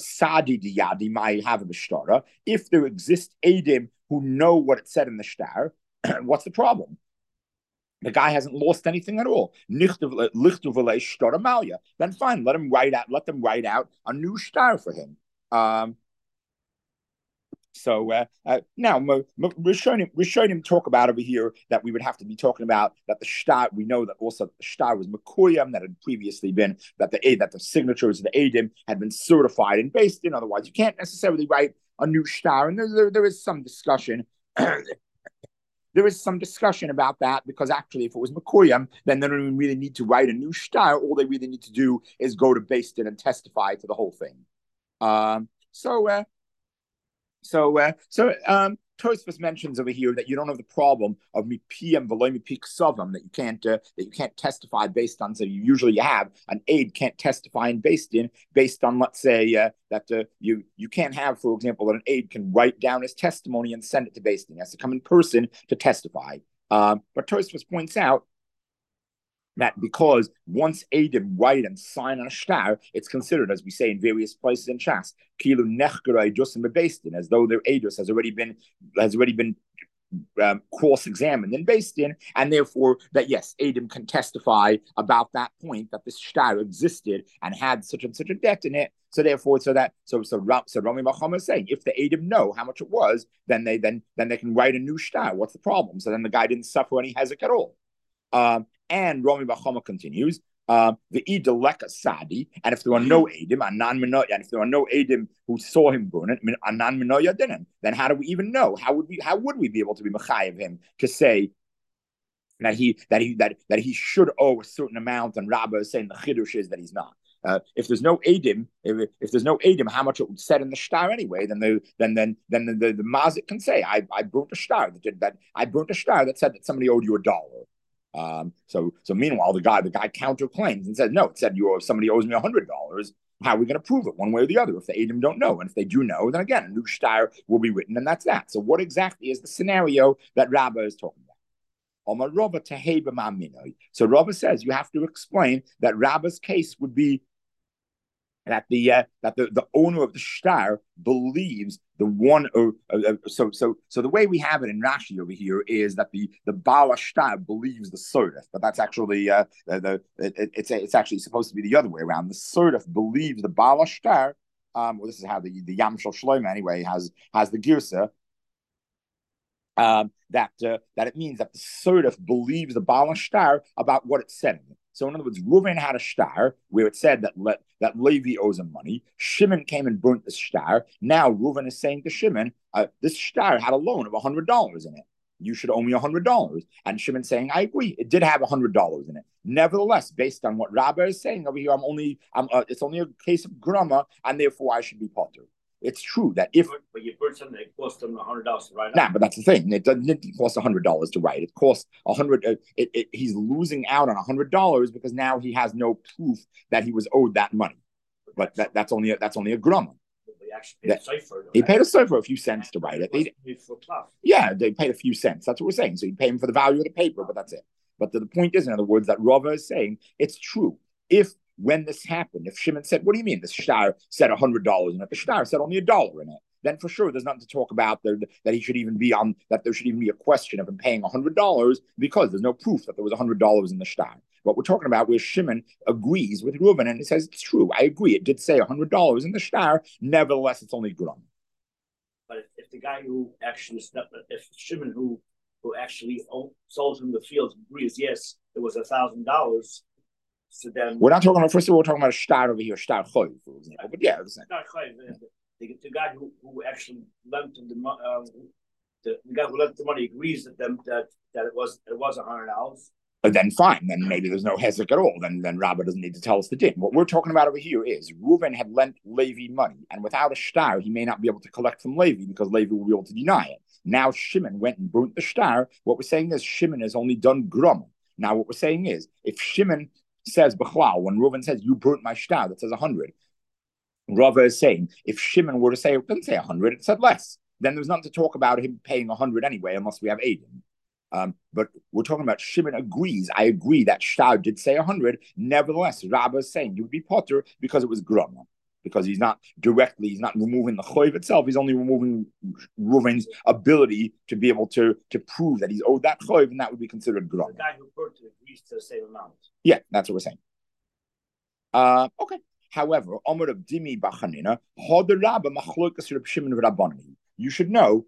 [SPEAKER 1] there exist Adim who know what it said in the shtar, what's the problem? The guy hasn't lost anything at all. Then fine, let him write out. Let them write out a new shtar for him. Um, So uh, uh, now Rishonim talk about over here that we would have to be talking about that the shtar. We know that also the shtar was Mekuyam, that had previously been that the that the signatures of the Adim had been certified and based in. Otherwise, you can't necessarily write a new shtar. And there, there, there is some discussion. There is some discussion about that because actually, if it was Mekuyam, then they don't even really need to write a new shtar. All they really need to do is go to based in and testify to the whole thing. Um, so. Uh, So, uh, so um, Tosfos mentions over here that you don't have the problem of mi pm v'loy mi piksavam, that you can't uh, that you can't testify based on. So you usually have an aide can't testify in based in based on, let's say uh, that uh, you you can't have, for example, that an aide can write down his testimony and send it to based in. He has to come in person to testify. Um, but Tosfos points out that because once Adim write and sign on a shtar, it's considered, as we say in various places in Shas, kilu nechgerai jusim bebeistin, as though their Adus has already been has already been um, cross-examined and based in, and therefore that yes, Adim can testify about that point that this shtar existed and had such and such a debt in it. So therefore, so that so so so Rami Bachama is saying if the Adim know how much it was, then they then then they can write a new shtar. What's the problem? So then the guy didn't suffer any hezek at all. Um, and Rami Bachama continues, uh, the Ideleka Sadi, and if there are no Adim, Anan Minoya, and if there are no Adim who saw him burn it, Anan Minoya didn't, then how do we even know? How would we how would we be able to be Machayev him to say that he that he that that he should owe a certain amount, and Rabbah is saying the Chiddush is that he's not. Uh, if there's no Adim, if, if there's no Adim, how much it would said in the shtar anyway, then the then then then the, the, the Mazik can say, I I burnt a shtar that did that I burnt a shtar that said that somebody owed you a dollar. Um, so, so meanwhile, the guy, the guy counterclaims and says, no, it said you owe, somebody owes me a hundred dollars. How are we going to prove it one way or the other? If the Adim don't know, and if they do know, then again, a new shtar will be written, and that's that. So, what exactly is the scenario that Rabbah is talking about? So, Rabbah says you have to explain that Rabbah's case would be that the uh, that the, the owner of the shtar believes the one uh, uh, so so so the way we have it in Rashi over here is that the the Baal shtar believes the Sodef, but that's actually uh, the, the it, it's it's actually supposed to be the other way around. The Sodef believes the Baal shtar. Um, well, this is how the the Yam Shel Shlomo anyway has has the Girsa. Um, that uh, that it means that the Sodef believes the Baal shtar about what it said. So in other words, Reuven had a shtar where it said that Le- that Levi owes him money. Shimon came and burnt the shtar. Now Reuven is saying to Shimon, uh, this shtar had a loan of one hundred dollars in it. You should owe me one hundred dollars. And Shimon saying, I agree, it did have one hundred dollars in it. Nevertheless, based on what Rabbah is saying over here, I'm only, I'm, uh, it's only a case of grama, and therefore I should be potter. It's true that if
[SPEAKER 2] but you burnt something that cost them a hundred dollars to write.
[SPEAKER 1] Nah, but that's the thing. It doesn't it cost a hundred dollars to write. It costs a hundred. Uh, it, it, he's losing out on a hundred dollars because now he has no proof that he was owed that money. But that, that's only a, that's only a grama.
[SPEAKER 2] he actually paid a cipher.
[SPEAKER 1] He paid a cipher a few cents to write it. They, yeah, they paid a few cents. That's what we're saying. So you pay him for the value of the paper, but that's it. But the, the point is, in other words, that Rava is saying it's true. If when this happened, if Shimon said, "What do you mean?" The shtar said a hundred dollars in it. The shtar said only a dollar in it. Then for sure, there's nothing to talk about there, that he should even be on. That there should even be a question of him paying a hundred dollars because there's no proof that there was a hundred dollars in the shtar. What we're talking about, where Shimon agrees with Reuven and he says it's true. I agree. It did say a hundred dollars in the shtar. Nevertheless, it's only gram.
[SPEAKER 2] But if, if the guy who actually, if Shimon who who actually sold him the fields agrees, yes, it was a thousand dollars. So then
[SPEAKER 1] we're not talking about. First of all, we're talking about a shtar over here, shtar choy, for example. But yeah,
[SPEAKER 2] shtar choy. The, the guy who, who actually lent him the, um, the the guy who lent the money agrees that them that that it was it was a hundred dollars.
[SPEAKER 1] But then fine, then maybe there's no hezek at all. Then then Rabbah doesn't need to tell us the din. What we're talking about over here is Reuven had lent Levi money, and without a shtar, he may not be able to collect from Levi because Levi will be able to deny it. Now Shimon went and burnt the shtar. What we're saying is Shimon has only done grum. Now what we're saying is if Shimon says b'chlal, when Reuven says you burnt my shtar, that says a hundred. Rava is saying if Shimon were to say it doesn't say a hundred, it said less. Then there's nothing to talk about him paying a hundred anyway, unless we have Aiden. Um, but we're talking about Shimon agrees. I agree that shtar did say a hundred. Nevertheless, Rava is saying you would be potter because it was grama. Because he's not directly, he's not removing the choiv itself. He's only removing Reuven's ability to be able to to prove that he's owed that choiv, and that would be considered grama.
[SPEAKER 2] The guy who burnt it agrees to the same amount.
[SPEAKER 1] Yeah, that's what we're saying. Uh, okay. However, Omer of Dimi Bachanina, Hoderabba Machlokas Reb Shimon Rabbanani. You should know,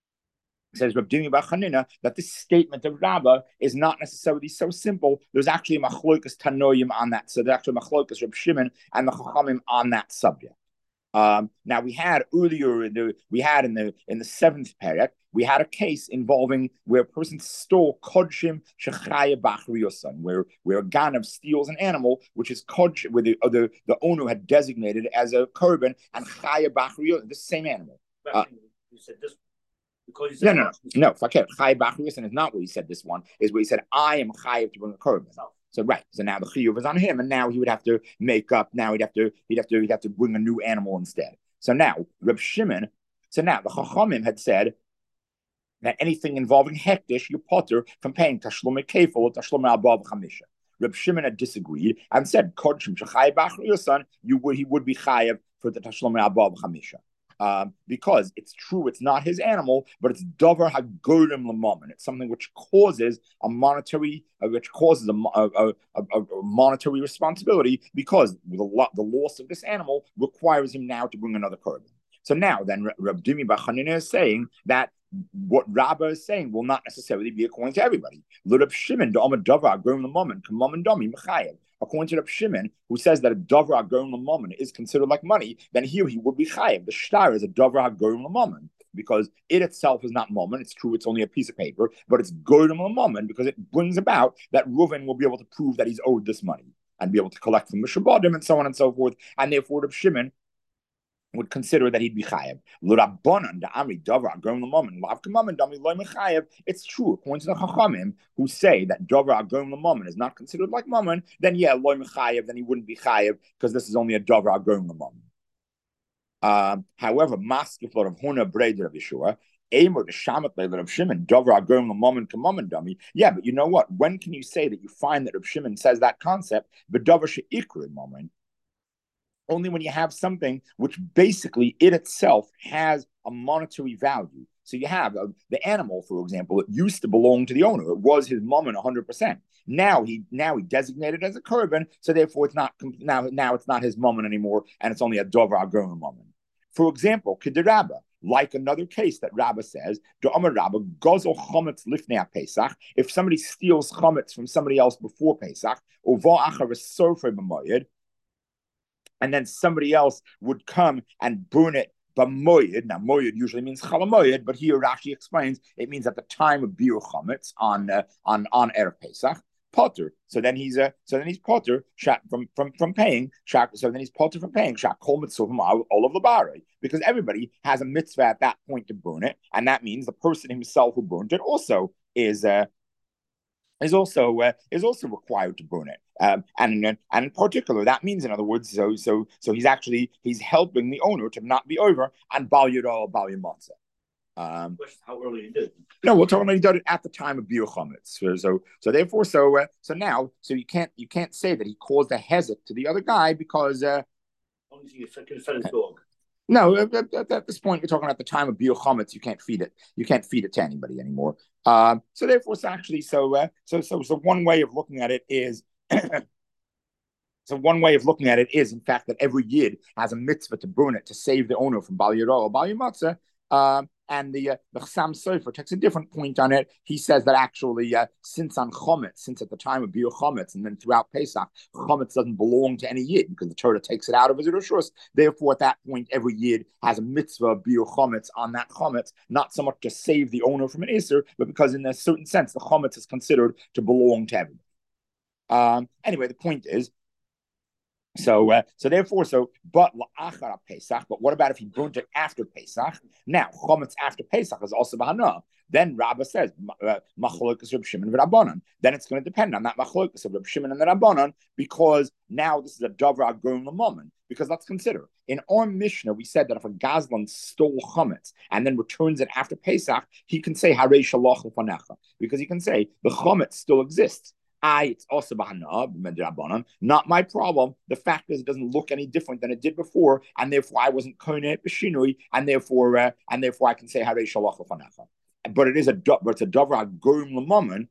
[SPEAKER 1] says Reb Dimi Bachanina, that this statement of Rabbah is not necessarily so simple. There's actually a Machlokas Tanoim on that. So there's actually a Machlokas Reb Shimon and the Chachamim on that subject. Um, now we had earlier in the we had in the in the seventh parak we had a case involving where a person stole kodshim shechaya bachriyosan, where where a ganav steals an animal which is kodsh, where the other the owner had designated as a korban and chaya bachriyosan, the same animal. Uh,
[SPEAKER 2] you said this because you said
[SPEAKER 1] no, no, no, no. Fakir chaya bachriyosan is not what he said. This one is where he said I am chayav to bring a korban. So right, so now the chiyuv is on him, and now he would have to make up. Now he'd have to, he'd have to, he'd have to bring a new animal instead. So now Reb Shimon, so now the Chachamim had said that anything involving hektish, you potter from paying tashlum kefil or tashlum above chamisha. Reb Shimon had disagreed and said kodshim shechayv b'achriyosan, you would he would be chayav for the tashlum above chamisha. Um, because it's true, it's not his animal, but it's davar hagorim l'mammon. It's something which causes a monetary, uh, which causes a, a, a, a monetary responsibility because the, the loss of this animal requires him now to bring another korban. So now, then, Reb Dimi Bachanina is saying that what Rabbah is saying will not necessarily be according to everybody. Reb Shimon, the Amad davar hagorim l'mammon, k'mammon dami mechayev. According to Reb Shimon, who says that a davar hagorim l'mammon is considered like money, then here he would be chayev. The shtar is a davar hagorim l'mammon because it itself is not mammon. It's true, it's only a piece of paper, but it's gorim l'mammon because it brings about that Reuven will be able to prove that he's owed this money and be able to collect from the Shabbatim and so on and so forth. And therefore, Reb Shimon would consider that he'd be chayev. L'rabbanan da'amri davar hagorim l'mammon lav k'mammon dami loy mechayev. It's true, according to the Chachamim, who say that davar hagorim l'mammon is not considered like mammon, then yeah, loy mechayev, then he wouldn't be chayev because this is only a davar hagorim l'mammon. Um, however, maskif lot of huna breder of Yeshua, Amor the shamat leil of Shimon davar hagorim l'mammon k'mammon dami. Yeah, but you know what? When can you say that you find that Reb Shimon says that concept? But davar she'ikru mammon. Only when you have something which basically it itself has a monetary value. So you have uh, the animal, for example, it used to belong to the owner. It was his mammon one hundred percent. Now he now he designated as a korban, so therefore it's not now now it's not his mammon anymore, and it's only a davar hagorim mammon. For example, Kedirabba, like another case that Rabbah says, Do'amar Rabbah gozel chometz lifnei Pesach. If somebody steals chometz from somebody else before Pesach, or va'achar v'sorfei b'moyed, and then somebody else would come and burn it b'moyed. Now, moyed usually means chalamoyed, but here Rashi explains it means at the time of bir chametz on uh, on on erev Pesach. Potter. So then he's a uh, so then he's potter from from from paying. So then he's potter from paying. Kol mitzvah all of the bari, because everybody has a mitzvah at that point to burn it, and that means the person himself who burned it also is uh, is also uh, is also required to burn it. Um, and and in particular, that means, in other words, so so so he's actually he's helping the owner to not be over and bal yodol bal matzah. Um,
[SPEAKER 2] how early he did?
[SPEAKER 1] No, we're talking about he did it at the time of Biur Chametz. So, so, so therefore, so, uh, so now, so you can't, you can't say that he caused a hezek to the other guy because. Uh,
[SPEAKER 2] Only he could fed his dog.
[SPEAKER 1] No, at, at, at this point, we're talking at the time of Biur Chametz. You can't feed it. You can't feed it to anybody anymore. Um, so therefore, it's actually so. Uh, so, so, so one way of looking at it is. So one way of looking at it is, in fact, that every yid has a mitzvah to burn it to save the owner from bal yirah or bal matzah. Um, and the uh, the Chassam Sofer takes a different point on it. He says that actually, uh, since on Chometz, since at the time of Biur Chometz, and then throughout Pesach, Chometz doesn't belong to any yid because the Torah takes it out of his rishus. Therefore, at that point, every yid has a mitzvah of Biur Chometz on that Chometz, not so much to save the owner from an Isser, but because in a certain sense, the Chometz is considered to belong to everybody. Um, anyway, the point is. So, uh, so therefore, so but la'achar Pesach. But what about if he burnt it after Pesach? Now, chometz after Pesach is also bahana. Then Rabbah says machlokas Reb Shimon v'Rabbanan. Then it's going to depend on that machlokas of Reb Shimon and the Rabbanan, because now this is a davar agorim l'momen. Because let's consider in our Mishnah we said that if a gazlan stole chometz and then returns it after Pesach, he can say harei shalach l'fanecha, because he can say the chometz still exists. I, it's also bahana, not my problem. The fact is, it doesn't look any different than it did before, and therefore I wasn't koine b'shinui, and therefore, uh, and therefore I can say harei shalach l'fanecha. But it is a, but it's a davar agorim l'momen,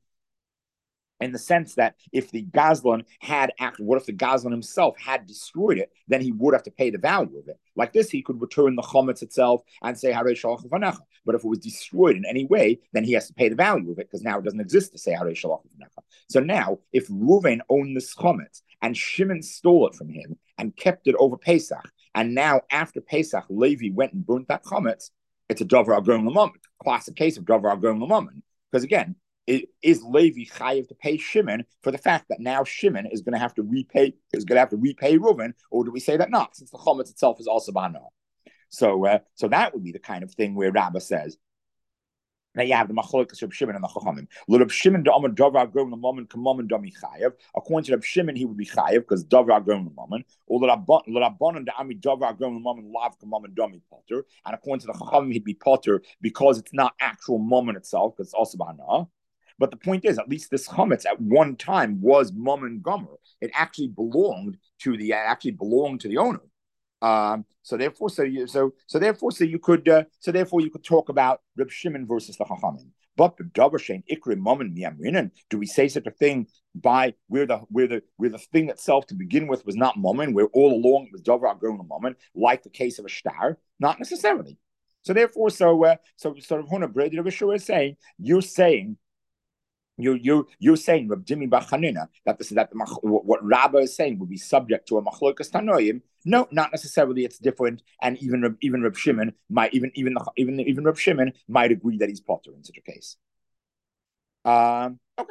[SPEAKER 1] in the sense that if the Gazlan had acted, what if the Gazlan himself had destroyed it, then he would have to pay the value of it. Like this, he could return the chometz itself and say harei shalach l'fanecha. But if it was destroyed in any way, then he has to pay the value of it, because now it doesn't exist to say harei shalach l'fanecha. So now, if Reuven owned this chometz and Shimon stole it from him and kept it over Pesach, and now after Pesach, Levi went and burnt that chometz, it's a davar agorim l'momen, classic case of davar agorim l'momen. Because again, is Levi chayiv to pay Shimon for the fact that now Shimon is going to have to repay is going to have to repay Reuven, or do we say that not, since the chometz itself is also bahana? So, uh, so that would be the kind of thing where Rabbah says that you have the machlokas Reb Shimon and the chachamim. Reb Shimon da'amar davar agorim l'momen k'momen dami chayiv. According to Reb Shimon, he would be chayiv because davar agorim l'momen. Or l'rabbanon da'ami davar agorim l'momen lav k'momen dami potter. And according to the chachamim, he'd be potter because it's not actual momen itself, because it's also bahana. But the point is, at least this chometz at one time was momen gomer. It actually belonged to the actually belonged to the owner. Um, so therefore, so you, so so therefore, so you could uh, so therefore you could talk about Reb Shimon versus the Chachamim. But the davar shein ikri momen miyamrinan. Do we say such a thing by where the where the where the thing itself to begin with was not momen, where all along it was davar agorim momen, like the case of a star? Not necessarily. So therefore, so uh, so sort of Huna Brady Rav Yeshua is saying, you're saying. You you you're saying Reb Dimi bar Chanina that this is that the, what Rabbah is saying would be subject to a machlokas tanoim. No, not necessarily. It's different, and even even Reb Shimon might even even even even Reb Shimon might agree that he's potter in such a case. Um, okay.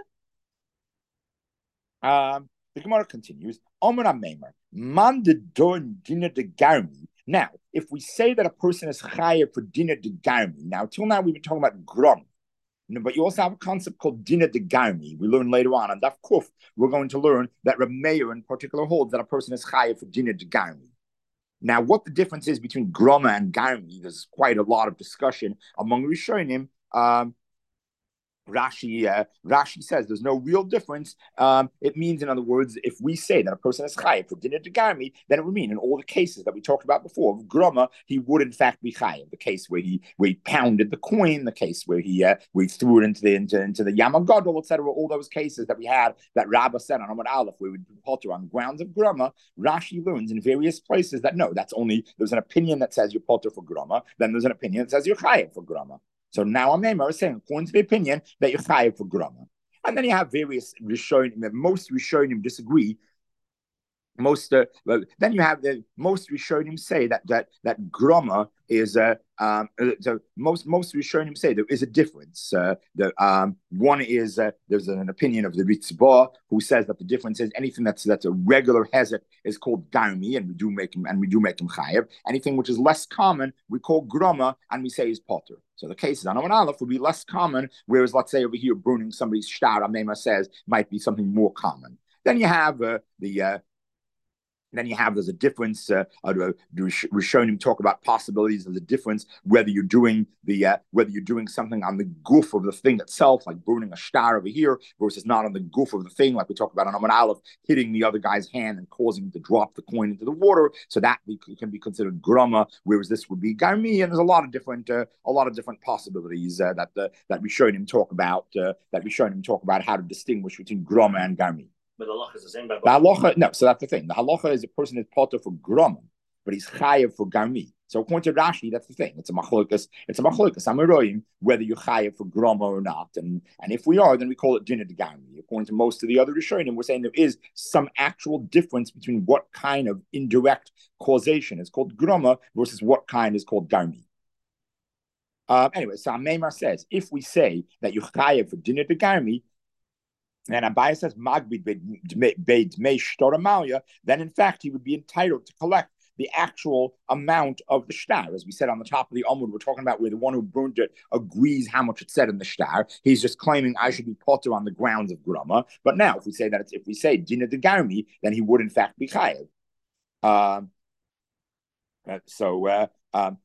[SPEAKER 1] Um, the Gemara continues. Omer Meimer man de don dina de garmi. Now, if we say that a person is chayav for dina de garmi, now till now we've been talking about grom. No, but you also have a concept called Dina de Garmi. We learn later on. And Daf Kuf, we're going to learn that Reb Meir in particular holds that a person is chayav for Dina de Garmi. Now, what the difference is between Groma and Garmi, there's quite a lot of discussion among Rishonim. Um, Rashi, uh, Rashi says there's no real difference. Um, it means, in other words, if we say that a person is chayiv for dinner to garmi, then it would mean in all the cases that we talked about before of groma, he would in fact be chayiv. The case where he where he pounded the coin, the case where he uh, where he threw it into the into, into the yamagadol, et cetera. All those cases that we had that Rabbah said on Amud Aleph, where we would potter on grounds of groma. Rashi learns in various places that no, that's only there's an opinion that says you're potter for groma, then there's an opinion that says you're chayiv for groma. So now I'm saying, according to the opinion, that you're chayiv for grama. And then you have various Rishonim, most Rishonim disagree most uh, well, then you have the most Rishonim say that that that groma is uh, um uh, so most most Rishonim say there is a difference. Uh, the um one is uh, there's an opinion of the Ritzbah who says that the difference is anything that's that's a regular hezek is called garmi, and we do make him and we do make him chayev. Anything which is less common we call groma and we say is potter. So the cases on Amar Aleph would be less common, whereas let's say over here burning somebody's shtar, Amema says might be something more common. Then you have uh, the uh, then you have there's a difference. Uh, uh, Rishonim talk about possibilities. There's a difference whether you're doing the uh, whether you're doing something on the goof of the thing itself, like burning a star over here, versus not on the goof of the thing, like we talk about on Amar Aleph, hitting the other guy's hand and causing him to drop the coin into the water. So that can be considered grama, whereas this would be garmi. And there's a lot of different uh, a lot of different possibilities uh, that uh, that Rishonim talk about uh, that Rishonim talk about how to distinguish between grama and garmi.
[SPEAKER 2] But the halacha is the same by both.
[SPEAKER 1] The halacha, no, so that's the thing. The halacha is a person is potter for grama, but he's chayev for garmi. So according to Rashi, that's the thing. It's a machlokas. It's a machlokas. Amaroim, whether you're chayev for grama or not, and and if we are, then we call it dinner de garmi. According to most of the other Rishonim, we're saying there is some actual difference between what kind of indirect causation is called grama versus what kind is called garmi. Um, anyway, so Meimar says if we say that you're chayev for dinner de garmi, and Abaye says magbid beid me shtoramalia, then in fact he would be entitled to collect the actual amount of the shtar. As we said on the top of the Amud, we're talking about where the one who burnt it agrees how much it said in the shtar. He's just claiming I should be potter on the grounds of grama. But now, if we say that it's, if we say dinner de garmi, then he would in fact be chayev. Um, uh, so. Uh, Um,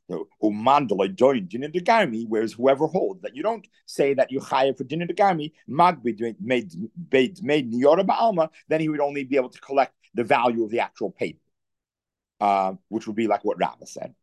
[SPEAKER 1] whereas whoever holds that you don't say that you chayev for dinner de garmi, made made made niyora ba'alma, then he would only be able to collect the value of the actual paper, uh, which would be like what Rava said.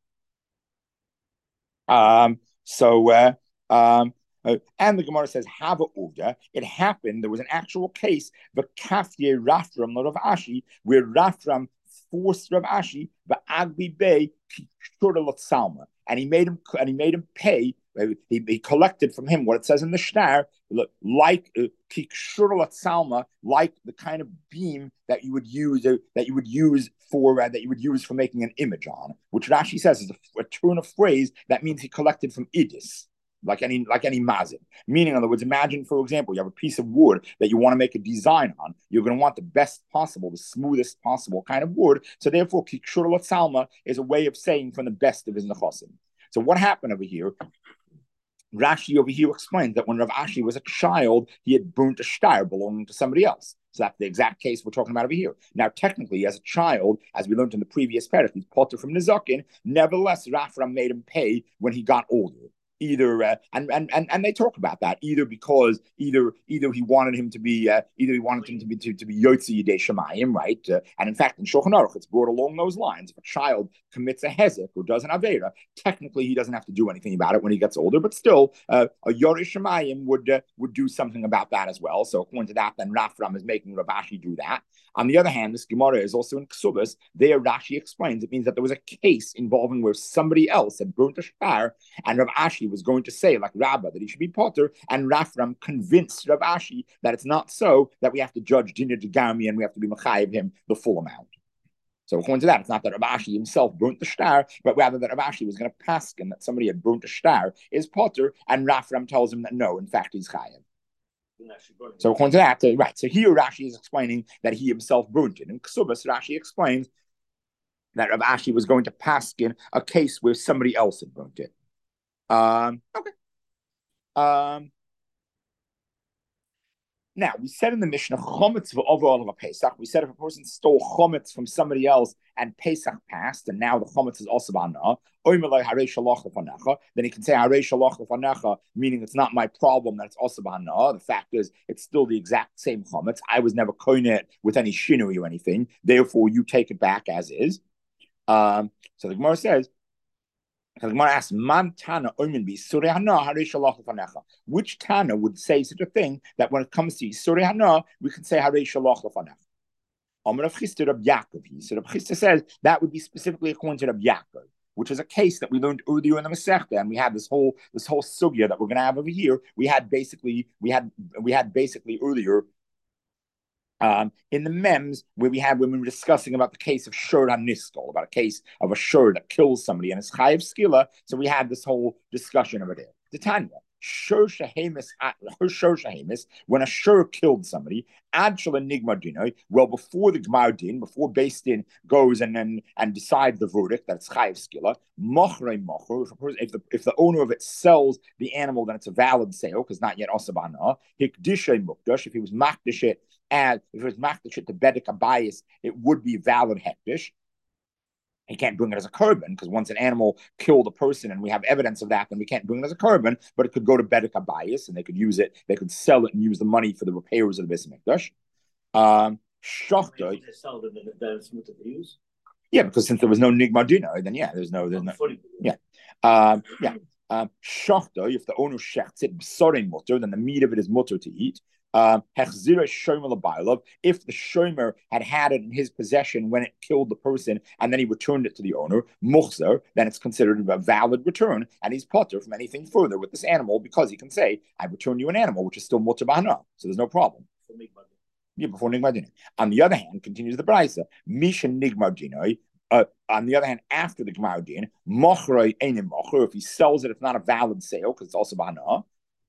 [SPEAKER 1] Um, so, uh, um, uh, and the Gemara says, Hava Uvda, it happened, there was an actual case, the Kafye Rafram, not of Ashi, where Rafram forced Rav Ashi, the Agbi Bey, Salma, and he made him and he made him pay. He, he collected from him what it says in the shtar, like uh, Salma, like the kind of beam that you would use uh, that you would use for uh, that you would use for making an image on, which Rashi says is a, a turn of phrase that means he collected from idis. Like any like any mazin. Meaning, in other words, imagine, for example, you have a piece of wood that you want to make a design on. You're going to want the best possible, the smoothest possible kind of wood. So therefore, kikshur salma is a way of saying from the best of his nechasim. So what happened over here? Rashi over here explains that when Rav Ashi was a child, he had burnt a shtar belonging to somebody else. So that's the exact case we're talking about over here. Now, technically, as a child, as we learned in the previous parak, he's potter from Nizakin. Nevertheless, Rafram made him pay when he got older. Either uh, and, and and and they talk about that either because either either he wanted him to be uh, either he wanted him to be to, to be Yotzi Yidei Shemayim, right? Uh, and in fact, in Shulchan Aruch, it's brought along those lines. If a child commits a hezek or does an avera, technically he doesn't have to do anything about it when he gets older, but still, uh, a Yorei Shemayim would uh, would do something about that as well. So according to that, then Rafram is making Rav Ashi do that. On the other hand, this Gemara is also in Ksubas. There, Rashi explains it means that there was a case involving where somebody else had burnt a shtar, and Rav Ashi was going to say, like Rabbah, that he should be potter, and Rafram convinced Rav Ashi that it's not so, that we have to judge dinner de garmi and we have to be mechayev him the full amount. So according to that, it's not that Rav Ashi himself burnt the shtar, but rather that Rav Ashi was going to paskin that somebody had burnt a shtar is potter, and Rafram tells him that no, in fact, he's chayev. So according to that, uh, right. So here Rashi is explaining that he himself burnt it. In Ksubas, Rashi explains that Rav Ashi was going to paskin a case where somebody else had burnt it. Um, okay. Um, now, we said in the Mishnah, chometz v'over of a Pesach. We said if a person stole chometz from somebody else and Pesach passed, and now the chometz is also b'ana, then he can say harei shalach lefanecha, meaning it's not my problem that it's also b'ana. The fact is, it's still the exact same chometz. I was never koine with any shinui or anything. Therefore, you take it back as is. Um, so the Gemara says, the Gemara asks, Man Tana which Tana would say such a thing that when it comes to Yisurei Hana, we can say Harei Shalach Lefanecha? Amar Rav Chisda Rab Yaakov. So Rav Chisda says that would be specifically according to Rab Yaakov, which is a case that we learned earlier in the Masechta, and we had this whole this whole sugya that we're going to have over here. We had basically we had we had basically earlier. Um, in the mems where we had when we were discussing about the case of Shur HaNiskol, about a case of a Shur that kills somebody and it's Chayiv Skila, so we had this whole discussion over there. The Tanya, Shur Shahemis, Shur Shahemis, when a Shur killed somebody, Adshal Nigma Dinoi, well, before the Gmar Din, before Beis Din goes and and, and decides the verdict that it's Chayiv Skila, Mochrei Mocher, if the if the owner of it sells the animal, then it's a valid sale because not yet Osabana. Hikdishay Mukdash, if he was Makdish it, and if it was Makdish it to Bedek Abayis, it would be valid Hekdish. He can't bring it as a korban because once an animal killed a person and we have evidence of that, then we can't bring it as a korban, but it could go to Bedek Abayis and they could use it, they could sell it and use the money for the repairs of the Beis Hamikdash. Um, Shachta. Yeah, because since there was no Nigma Dino, then yeah, there's no, there's no, yeah, um, yeah. Um, Shachta, if the owner shechts it, b'sorein mutter, then the meat of it is mutter to eat. Um, if the shomer had had it in his possession when it killed the person and then he returned it to the owner, muchzer, then it's considered a valid return and he's potter from anything further with this animal because he can say, I returned you an animal, which is still mutter b'hana, so there's no problem. Yeah, before nigmar dinoi. On the other hand, continues the brayso, misha nigmar dinoi. Uh, on the other hand, after the Gemar Din, Mochrei Einim Mocher, if he sells it, it's not a valid sale because it's also Bana.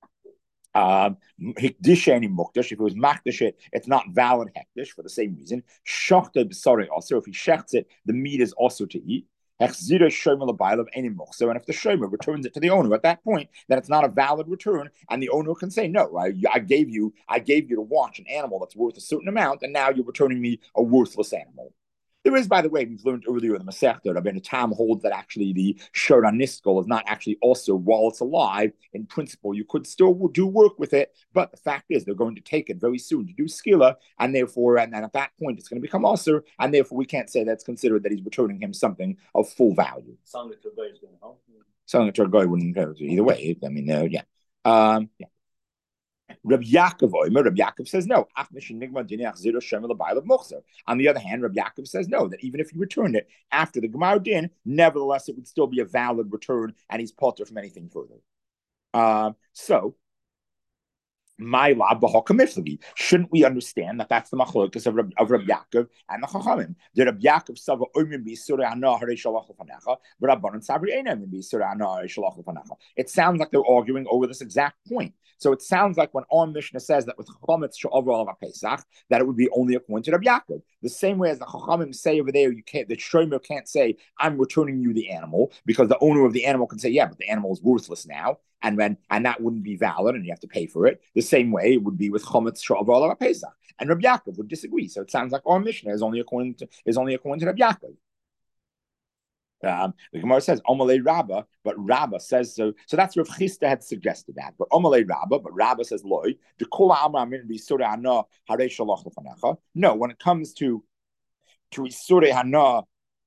[SPEAKER 1] Hikdish Einim Mukdash, if it was Makdish it, it's not valid Hekdish for the same reason. Shachta B'Sarei also, if he shechts it, the meat is also to eat. Hechzira Shomer L'Bailav Einim Mocher, and if the Shomer returns it to the owner at that point, then it's not a valid return, and the owner can say, no, I, I gave you, I gave you to watch an animal that's worth a certain amount, and now you're returning me a worthless animal. There is, by the way, we've learned earlier in the Masechta, Rabbeinu Tam holds that actually the Shur HaNiskol is not actually also, while it's alive, in principle, you could still do work with it, but the fact is they're going to take it very soon to do skila, and therefore, and then at that point, it's going to become usher, and therefore we can't say that's considered that he's returning him something of full value.
[SPEAKER 2] Selling it to a guy is going to help.
[SPEAKER 1] Selling it to a guy wouldn't help either way. I mean, uh, yeah. Um, yeah. Rabbi Yaakov, Rabbi Yaakov says no. On the other hand, Rabbi Yaakov says no, that even if you returned it after the Gemar Din, nevertheless, it would still be a valid return and he's potter from anything further. Uh, so, my lab shouldn't we understand that that's the machlokas of, of Rabbi Yaakov and the Chachamim? The Rabbi Yaakov sava oimim b'yisurei hana harei shalach l'fanecha, but Rabbanan sabri einam b'yisurei hana harei shalach l'fanecha. It sounds like they're arguing over this exact point. So it sounds like when our Mishnah says that with Chametz she'over al Pesach, that it would be only according to Rabbi Yaakov. The same way as the Chachamim say over there, you can't, the Shomer can't say, I'm returning you the animal, because the owner of the animal can say, yeah, but the animal is worthless now. And when and that wouldn't be valid, and you have to pay for it. The same way it would be with Chometz she'over al Pesach, and Rabbi Yaakov would disagree. So it sounds like our Mishnah is only according to is only according to Rabbi Yaakov. Um, the Gemara says Omalei Rabba, but Rabba says so. So that's Rav Chisda had suggested that. But Omalei Rabba, but Rabba says Loi. The Kol Amramin B'Yisurei Hana Harei Shalach L'Fanecha. No, when it comes to to Yisurei Hana.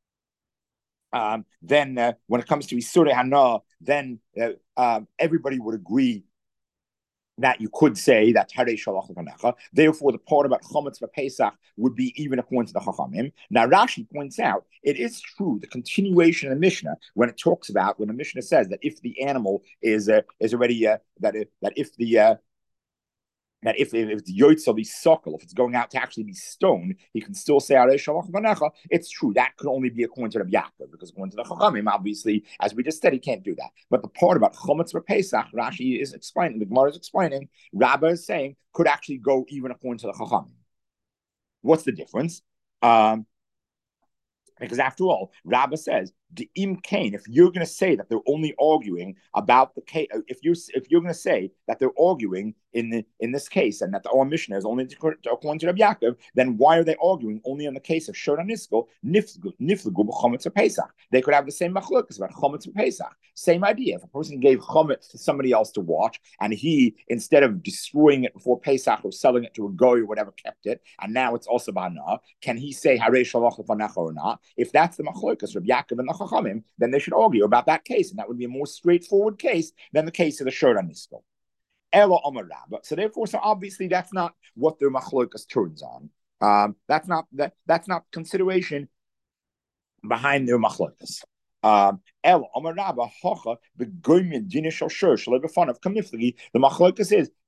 [SPEAKER 1] Um, then uh, when it comes to Isurei Hana, then uh, um, everybody would agree that you could say that Harei Shalach L'Fanecha. Therefore, the part about Chometz v'Pesach would be even according to the Chachamim. Now, Rashi points out, it is true, the continuation of the Mishnah, when it talks about, when the Mishnah says that if the animal is uh, is already, uh, that, uh, that if the uh, that if, if, if the Yoitzel be Sokol, if it's going out to actually be stoned, he can still say Harei Shalach L'Fanecha. It's true, that could only be according to Rabbi Yaakov, because according to the Chachamim, obviously, as we just said, he can't do that. But the part about Chometz v'Pesach, Rashi is explaining, the Gemara is explaining, Rabbah is saying, could actually go even according to the Chachamim. What's the difference? Um, because after all, Rabbah says, Im Kain, if you're going to say that they're only arguing about the case, if you're if you're going to say that they're arguing in the in this case, and that the our Mishnah is only according to Rabbi Yaakov, then why are they arguing only on the case of Shur HaNiskol niflagu b'chometz Pesach? They could have the same machlokas about chometz Pesach. Same idea. If a person gave chometz to somebody else to watch, and he, instead of destroying it before Pesach or selling it to a goy or whatever, kept it, and now it's also bana, can he say Harei Shalach L'Fanecha or not? If that's the machlokas, Rabbi Yaakov and the Chachamim, then they should argue about that case, and that would be a more straightforward case than the case of the Shur HaNiskol. Elo Omer Rabba. So therefore, so obviously that's not what their machlokas turns on. Um, that's not that that's not consideration behind their machlokas. Um, Elo Omer Rabba Hocha the Goyim Dinish Shur Shalei B'Fanav Kamiflagi. The machlokas is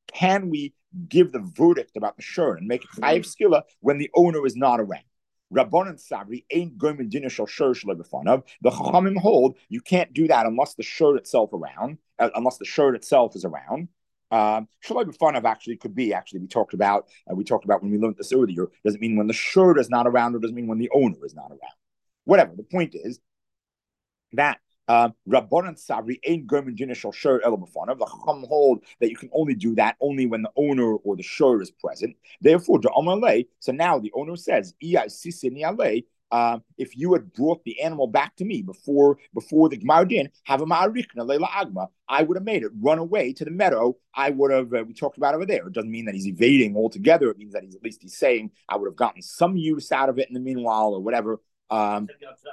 [SPEAKER 1] can we give the verdict about the shur and make it chayiv skila when the owner is not around? Rabbanan Sabri ain't goyim dinner shel shur shel b'fanav. The Chachamim hold you can't do that unless the shur itself around, uh, unless the shur itself is around. Um, Shalai b'fanav actually could be actually we talked about uh, we talked about when we learned this earlier. Doesn't mean when the shur is not around, or doesn't mean when the owner is not around. Whatever. The point is that Rabbanan Sabri ain't goyim dinner shel shur el b'fanav. The Chacham hold that you can only do that only when the owner or the shur is present. Therefore, so now the owner says, Uh, if you had brought the animal back to me before before the Gemar Din, have a ma'arikna leila agma, I would have made it run away to the meadow. I would have. Uh, we talked about over there. It doesn't mean that he's evading altogether. It means that he's at least he's saying I would have gotten some use out of it in the meanwhile or whatever. Um,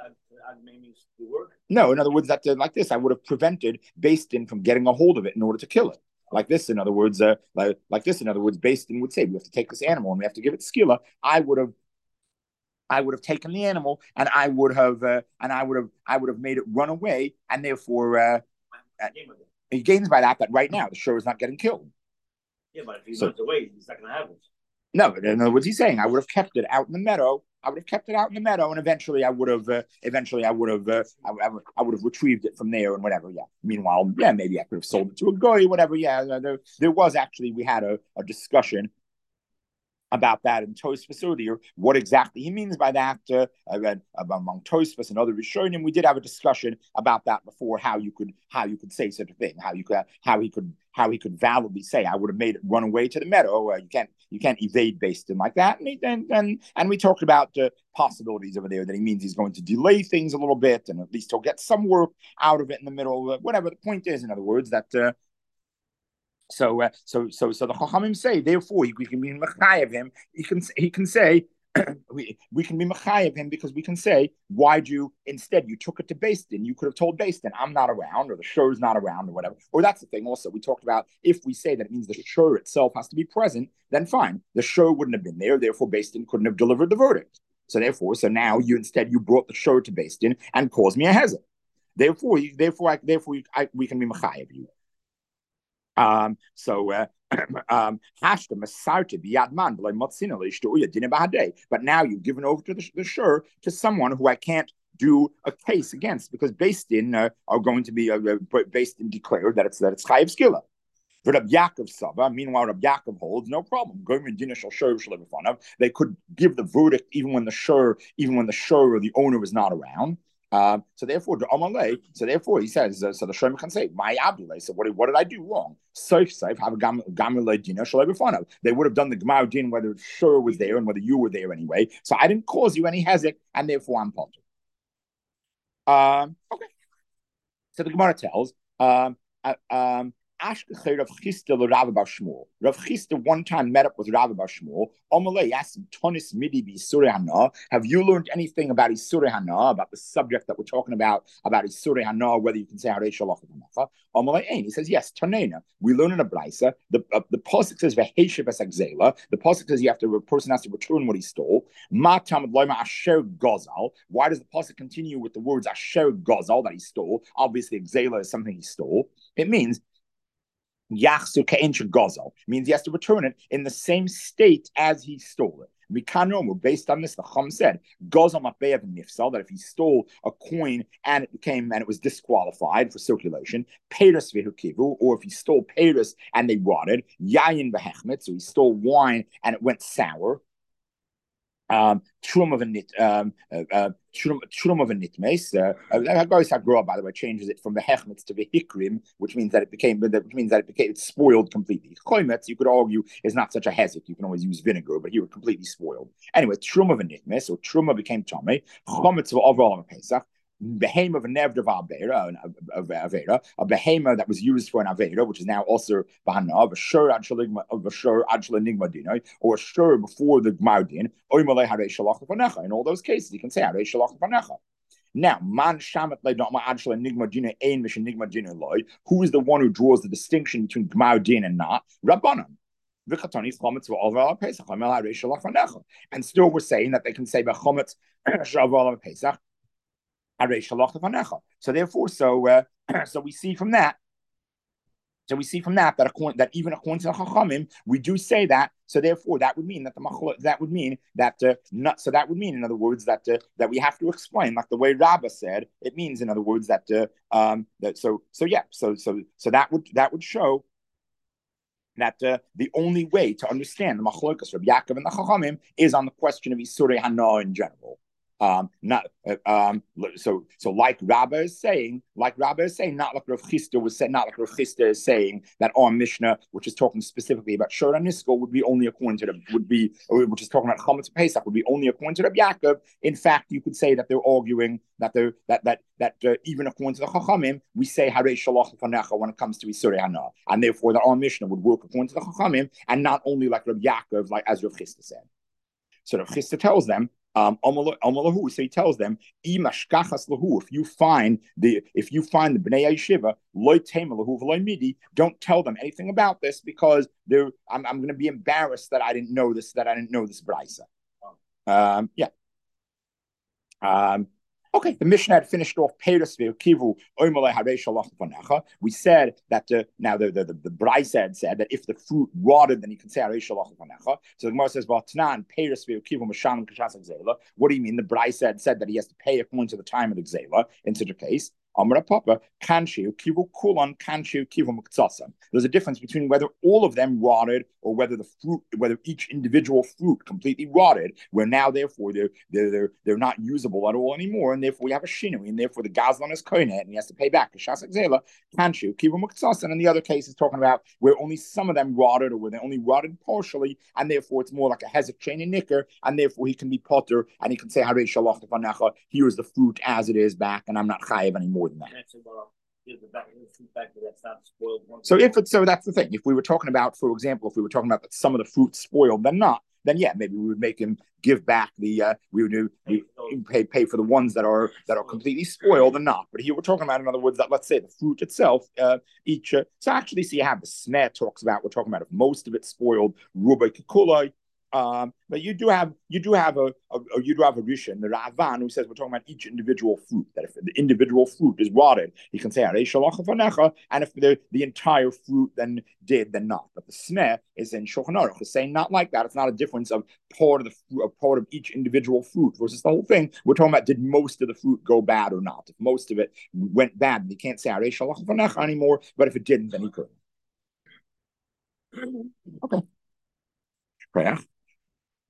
[SPEAKER 1] no, in other words, that uh, like this, I would have prevented Beis Din from getting a hold of it in order to kill it. Like this, in other words, uh, like, like this, in other words, Beis Din would say we have to take this animal and we have to give it skila. I would have. I would have taken the animal and I would have uh, and I would have I would have made it run away, and therefore uh, uh, he gains by that that right now the shur is not getting killed.
[SPEAKER 2] Yeah, but if he so, runs away, he's not going to have it.
[SPEAKER 1] No, in other words, he's saying I would have kept it out in the meadow. I would have kept it out in the meadow, and eventually I would have uh, eventually I would have uh, I, I, I would have retrieved it from there and whatever. Yeah. Meanwhile, yeah, maybe I could have sold it to a guy, whatever. Yeah, there there was actually we had a, a discussion about that in Tosfos earlier, what exactly he means by that. Uh, I read among Tosfos and other Rishonim. We did have a discussion about that before. How you could how you could say such a thing. How you could how he could how he could validly say I would have made it run away to the meadow. Uh, you can't you can't evade Beis Din like that. And he, and, and and we talked about uh, possibilities over there that he means he's going to delay things a little bit, and at least he'll get some work out of it in the middle. Uh, whatever the point is, in other words, that. Uh, So, uh, so, so, so the Chachamim say, therefore, we can be mechayev him. He can, he can say, we, we can be mechayev him because we can say, why'd you instead you took it to Beis Din? You could have told Beis Din, I'm not around, or the shur's not around, or whatever. Or that's the thing. Also, we talked about if we say that it means the shur itself has to be present, then fine, the shur wouldn't have been there. Therefore, Beis Din couldn't have delivered the verdict. So therefore, so now you instead you brought the shur to Beis Din and caused me a hezek. Therefore, therefore, I, therefore, I, we can be mechayev you. Um, so, uh, um, but now you've given over to the, the shur to someone who I can't do a case against because Beis Din uh, are going to be uh, Beis Din declared that it's that it's chayiv skila. Rab Yaakov Saba, meanwhile, Rab Yaakov holds no problem. They could give the verdict even when the shur, even when the shur or the owner is not around. Uh, so therefore, the Amalei, so therefore he says, uh, so the Shlomo can say, my Abdullah. So what, what did I do wrong? Saif Saif have a Gamilei Dina Shalei B'fanav. They would have done the Gemar Din whether Shur was there and whether you were there anyway. So I didn't cause you any hezek, and therefore I'm potter. Um, okay. So the Gemara tells, um, uh, um, Rav Chisda one time met up with Rav Bar Shmuel. Omalei asked him, Tonis midi b'Isurei Hana. Have you learned anything about Isurei Hana, about the subject that we're talking about, about Isurei Hana, whether you can say Harei Shalach V'Nacha? Omalei Ein. He says, yes, Tanena. We learn in a Braisa. The uh, the pasuk says V'Heishev Esakzela. The pasuk says you have to, a person has to return what he stole. Ma Tamad Loima Asher Gozal. Why does the pasuk continue with the words Asher Gozal that he stole? Obviously, Gzela is something he stole. It means Yachsu Ka'incha Gozal means he has to return it in the same state as he stole it. We can't know. Based on this, the Chum said Gozal Mabeyav Nifsal, that if he stole a coin and it became and it was disqualified for circulation, Peiros Vehukivu, or if he stole Peiros and they rotted, Yayin Behechmet, so he stole wine and it went sour. Um, Trum of a nit, um, uh, Trum of a nitmes. Uh, Hagoyis Hagroa, by the way, changes it from the hechmetz to the hikrim, which means that it became, which means that it became, it's spoiled completely. Choymetz, you could argue, is not such a hezek. You can always use vinegar, but here it completely spoiled. Anyway, Trum of a nitmes, or Truma became Tomei. Chometz of overall Pesach. Behema of a nevd of Avera, of Avera, a behema that was used for an Avera, which is now also Bahana, of a shur adshaligma of a shur adshaligma dinoi, or a shur before the Gmardin, oimale harei shalach v'necha. In all those cases, you can say harei shalach v'necha. Now, man shamet le'dama adshaligma dina ein mishenigma dina loy. Who is the one who draws the distinction between Gmardin and not Rabbanan? And still, we're saying that they can say bechometz shaval Pesach. So therefore, so uh, so we see from that So we see from that that according, that even according to the Chachamim, we do say that. So therefore, that would mean that the machlo, that would mean that uh, not. So that would mean, in other words, that uh, that we have to explain, like the way Rabbah said. It means, in other words, that uh, um that so so yeah. So so so that would that would show that uh, the only way to understand the machlokas of Yaakov and the Chachamim is on the question of Isurei Hana in general. Um, not uh, um, so so like Rabbah is saying, like Rabbah is saying, not like Rav Chisda was saying, not like Rav Chisda is saying that our Mishnah, which is talking specifically about Shor Nisko, would be only according to the would be which is talking about Chametz Pesach, would be only according to Rabbi Yaakov. In fact, you could say that they're arguing that they're that that that uh, even according to the Chachamim, we say Harei Shalach Fanecha when it comes to Isurei Hana, and therefore that our Mishnah would work according to the Chachamim and not only like Rabbi Yaakov, like as Rav Chisda said. So Rav Chisda tells them. Um, so he tells them, if you find the if you find the Bnei Yeshiva, don't tell them anything about this because they're I'm, I'm going to be embarrassed that I didn't know this that I didn't know this brisa. Um, yeah. Um, Okay, the Mishnah had finished off Peres ve'Kivu Oimale Harei Shalach Fanecha. We said that uh, now the the the, the Brisa had said that if the fruit rotted, then you can say Harei Shalach Fanecha. So the Gemara says, "V'atnan Peres ve'Kivu Mashalim Kashas Gzela." What do you mean? The Brisa had said that he has to pay according to the time of the Gzela in such a case. Amra Papa, Kanshiu, Kivu Kulan, Kanshiu, Kivu Muktsasam. There's a difference between whether all of them rotted or whether the fruit, whether each individual fruit completely rotted, where now therefore they're they're they're, they're not usable at all anymore, and therefore we have a shinui, and therefore the gazlan is koinet, and he has to pay back. Kashas Gzela, Kanshiu, Kivu Muktsasam, and the other case is talking about where only some of them rotted or where they only rotted partially, and therefore it's more like a hezek chain and nicker, and therefore he can be potter, and he can say Harei Shalach Fanecha, here's the fruit as it is back, and I'm not chayiv anymore. Than that. So if it's so, that's the thing. If we were talking about, for example, if we were talking about that some of the fruit spoiled, then not, then yeah, maybe we would make him give back the uh, we would do we pay pay for the ones that are that are completely spoiled and not. But here we're talking about, in other words, that let's say the fruit itself, uh, each uh, so actually, so you have the Sneh talks about we're talking about if most of it's spoiled, Rubai Kikulai. Um, but you do have you do have a, a, a you do have a Rishon, the Ravan, who says we're talking about each individual fruit. That if the individual fruit is rotted, he can say Harei Shalach Fanecha, and if the, the entire fruit then did, then not. But the Sneh is in Shulchan Aruch. It's saying not like that. It's not a difference of part of the fruit, of part of each individual fruit versus the whole thing. We're talking about did most of the fruit go bad or not. If most of it went bad, then he can't say Harei Shalach Fanecha anymore. But if it didn't, then he could. Okay. Prayer.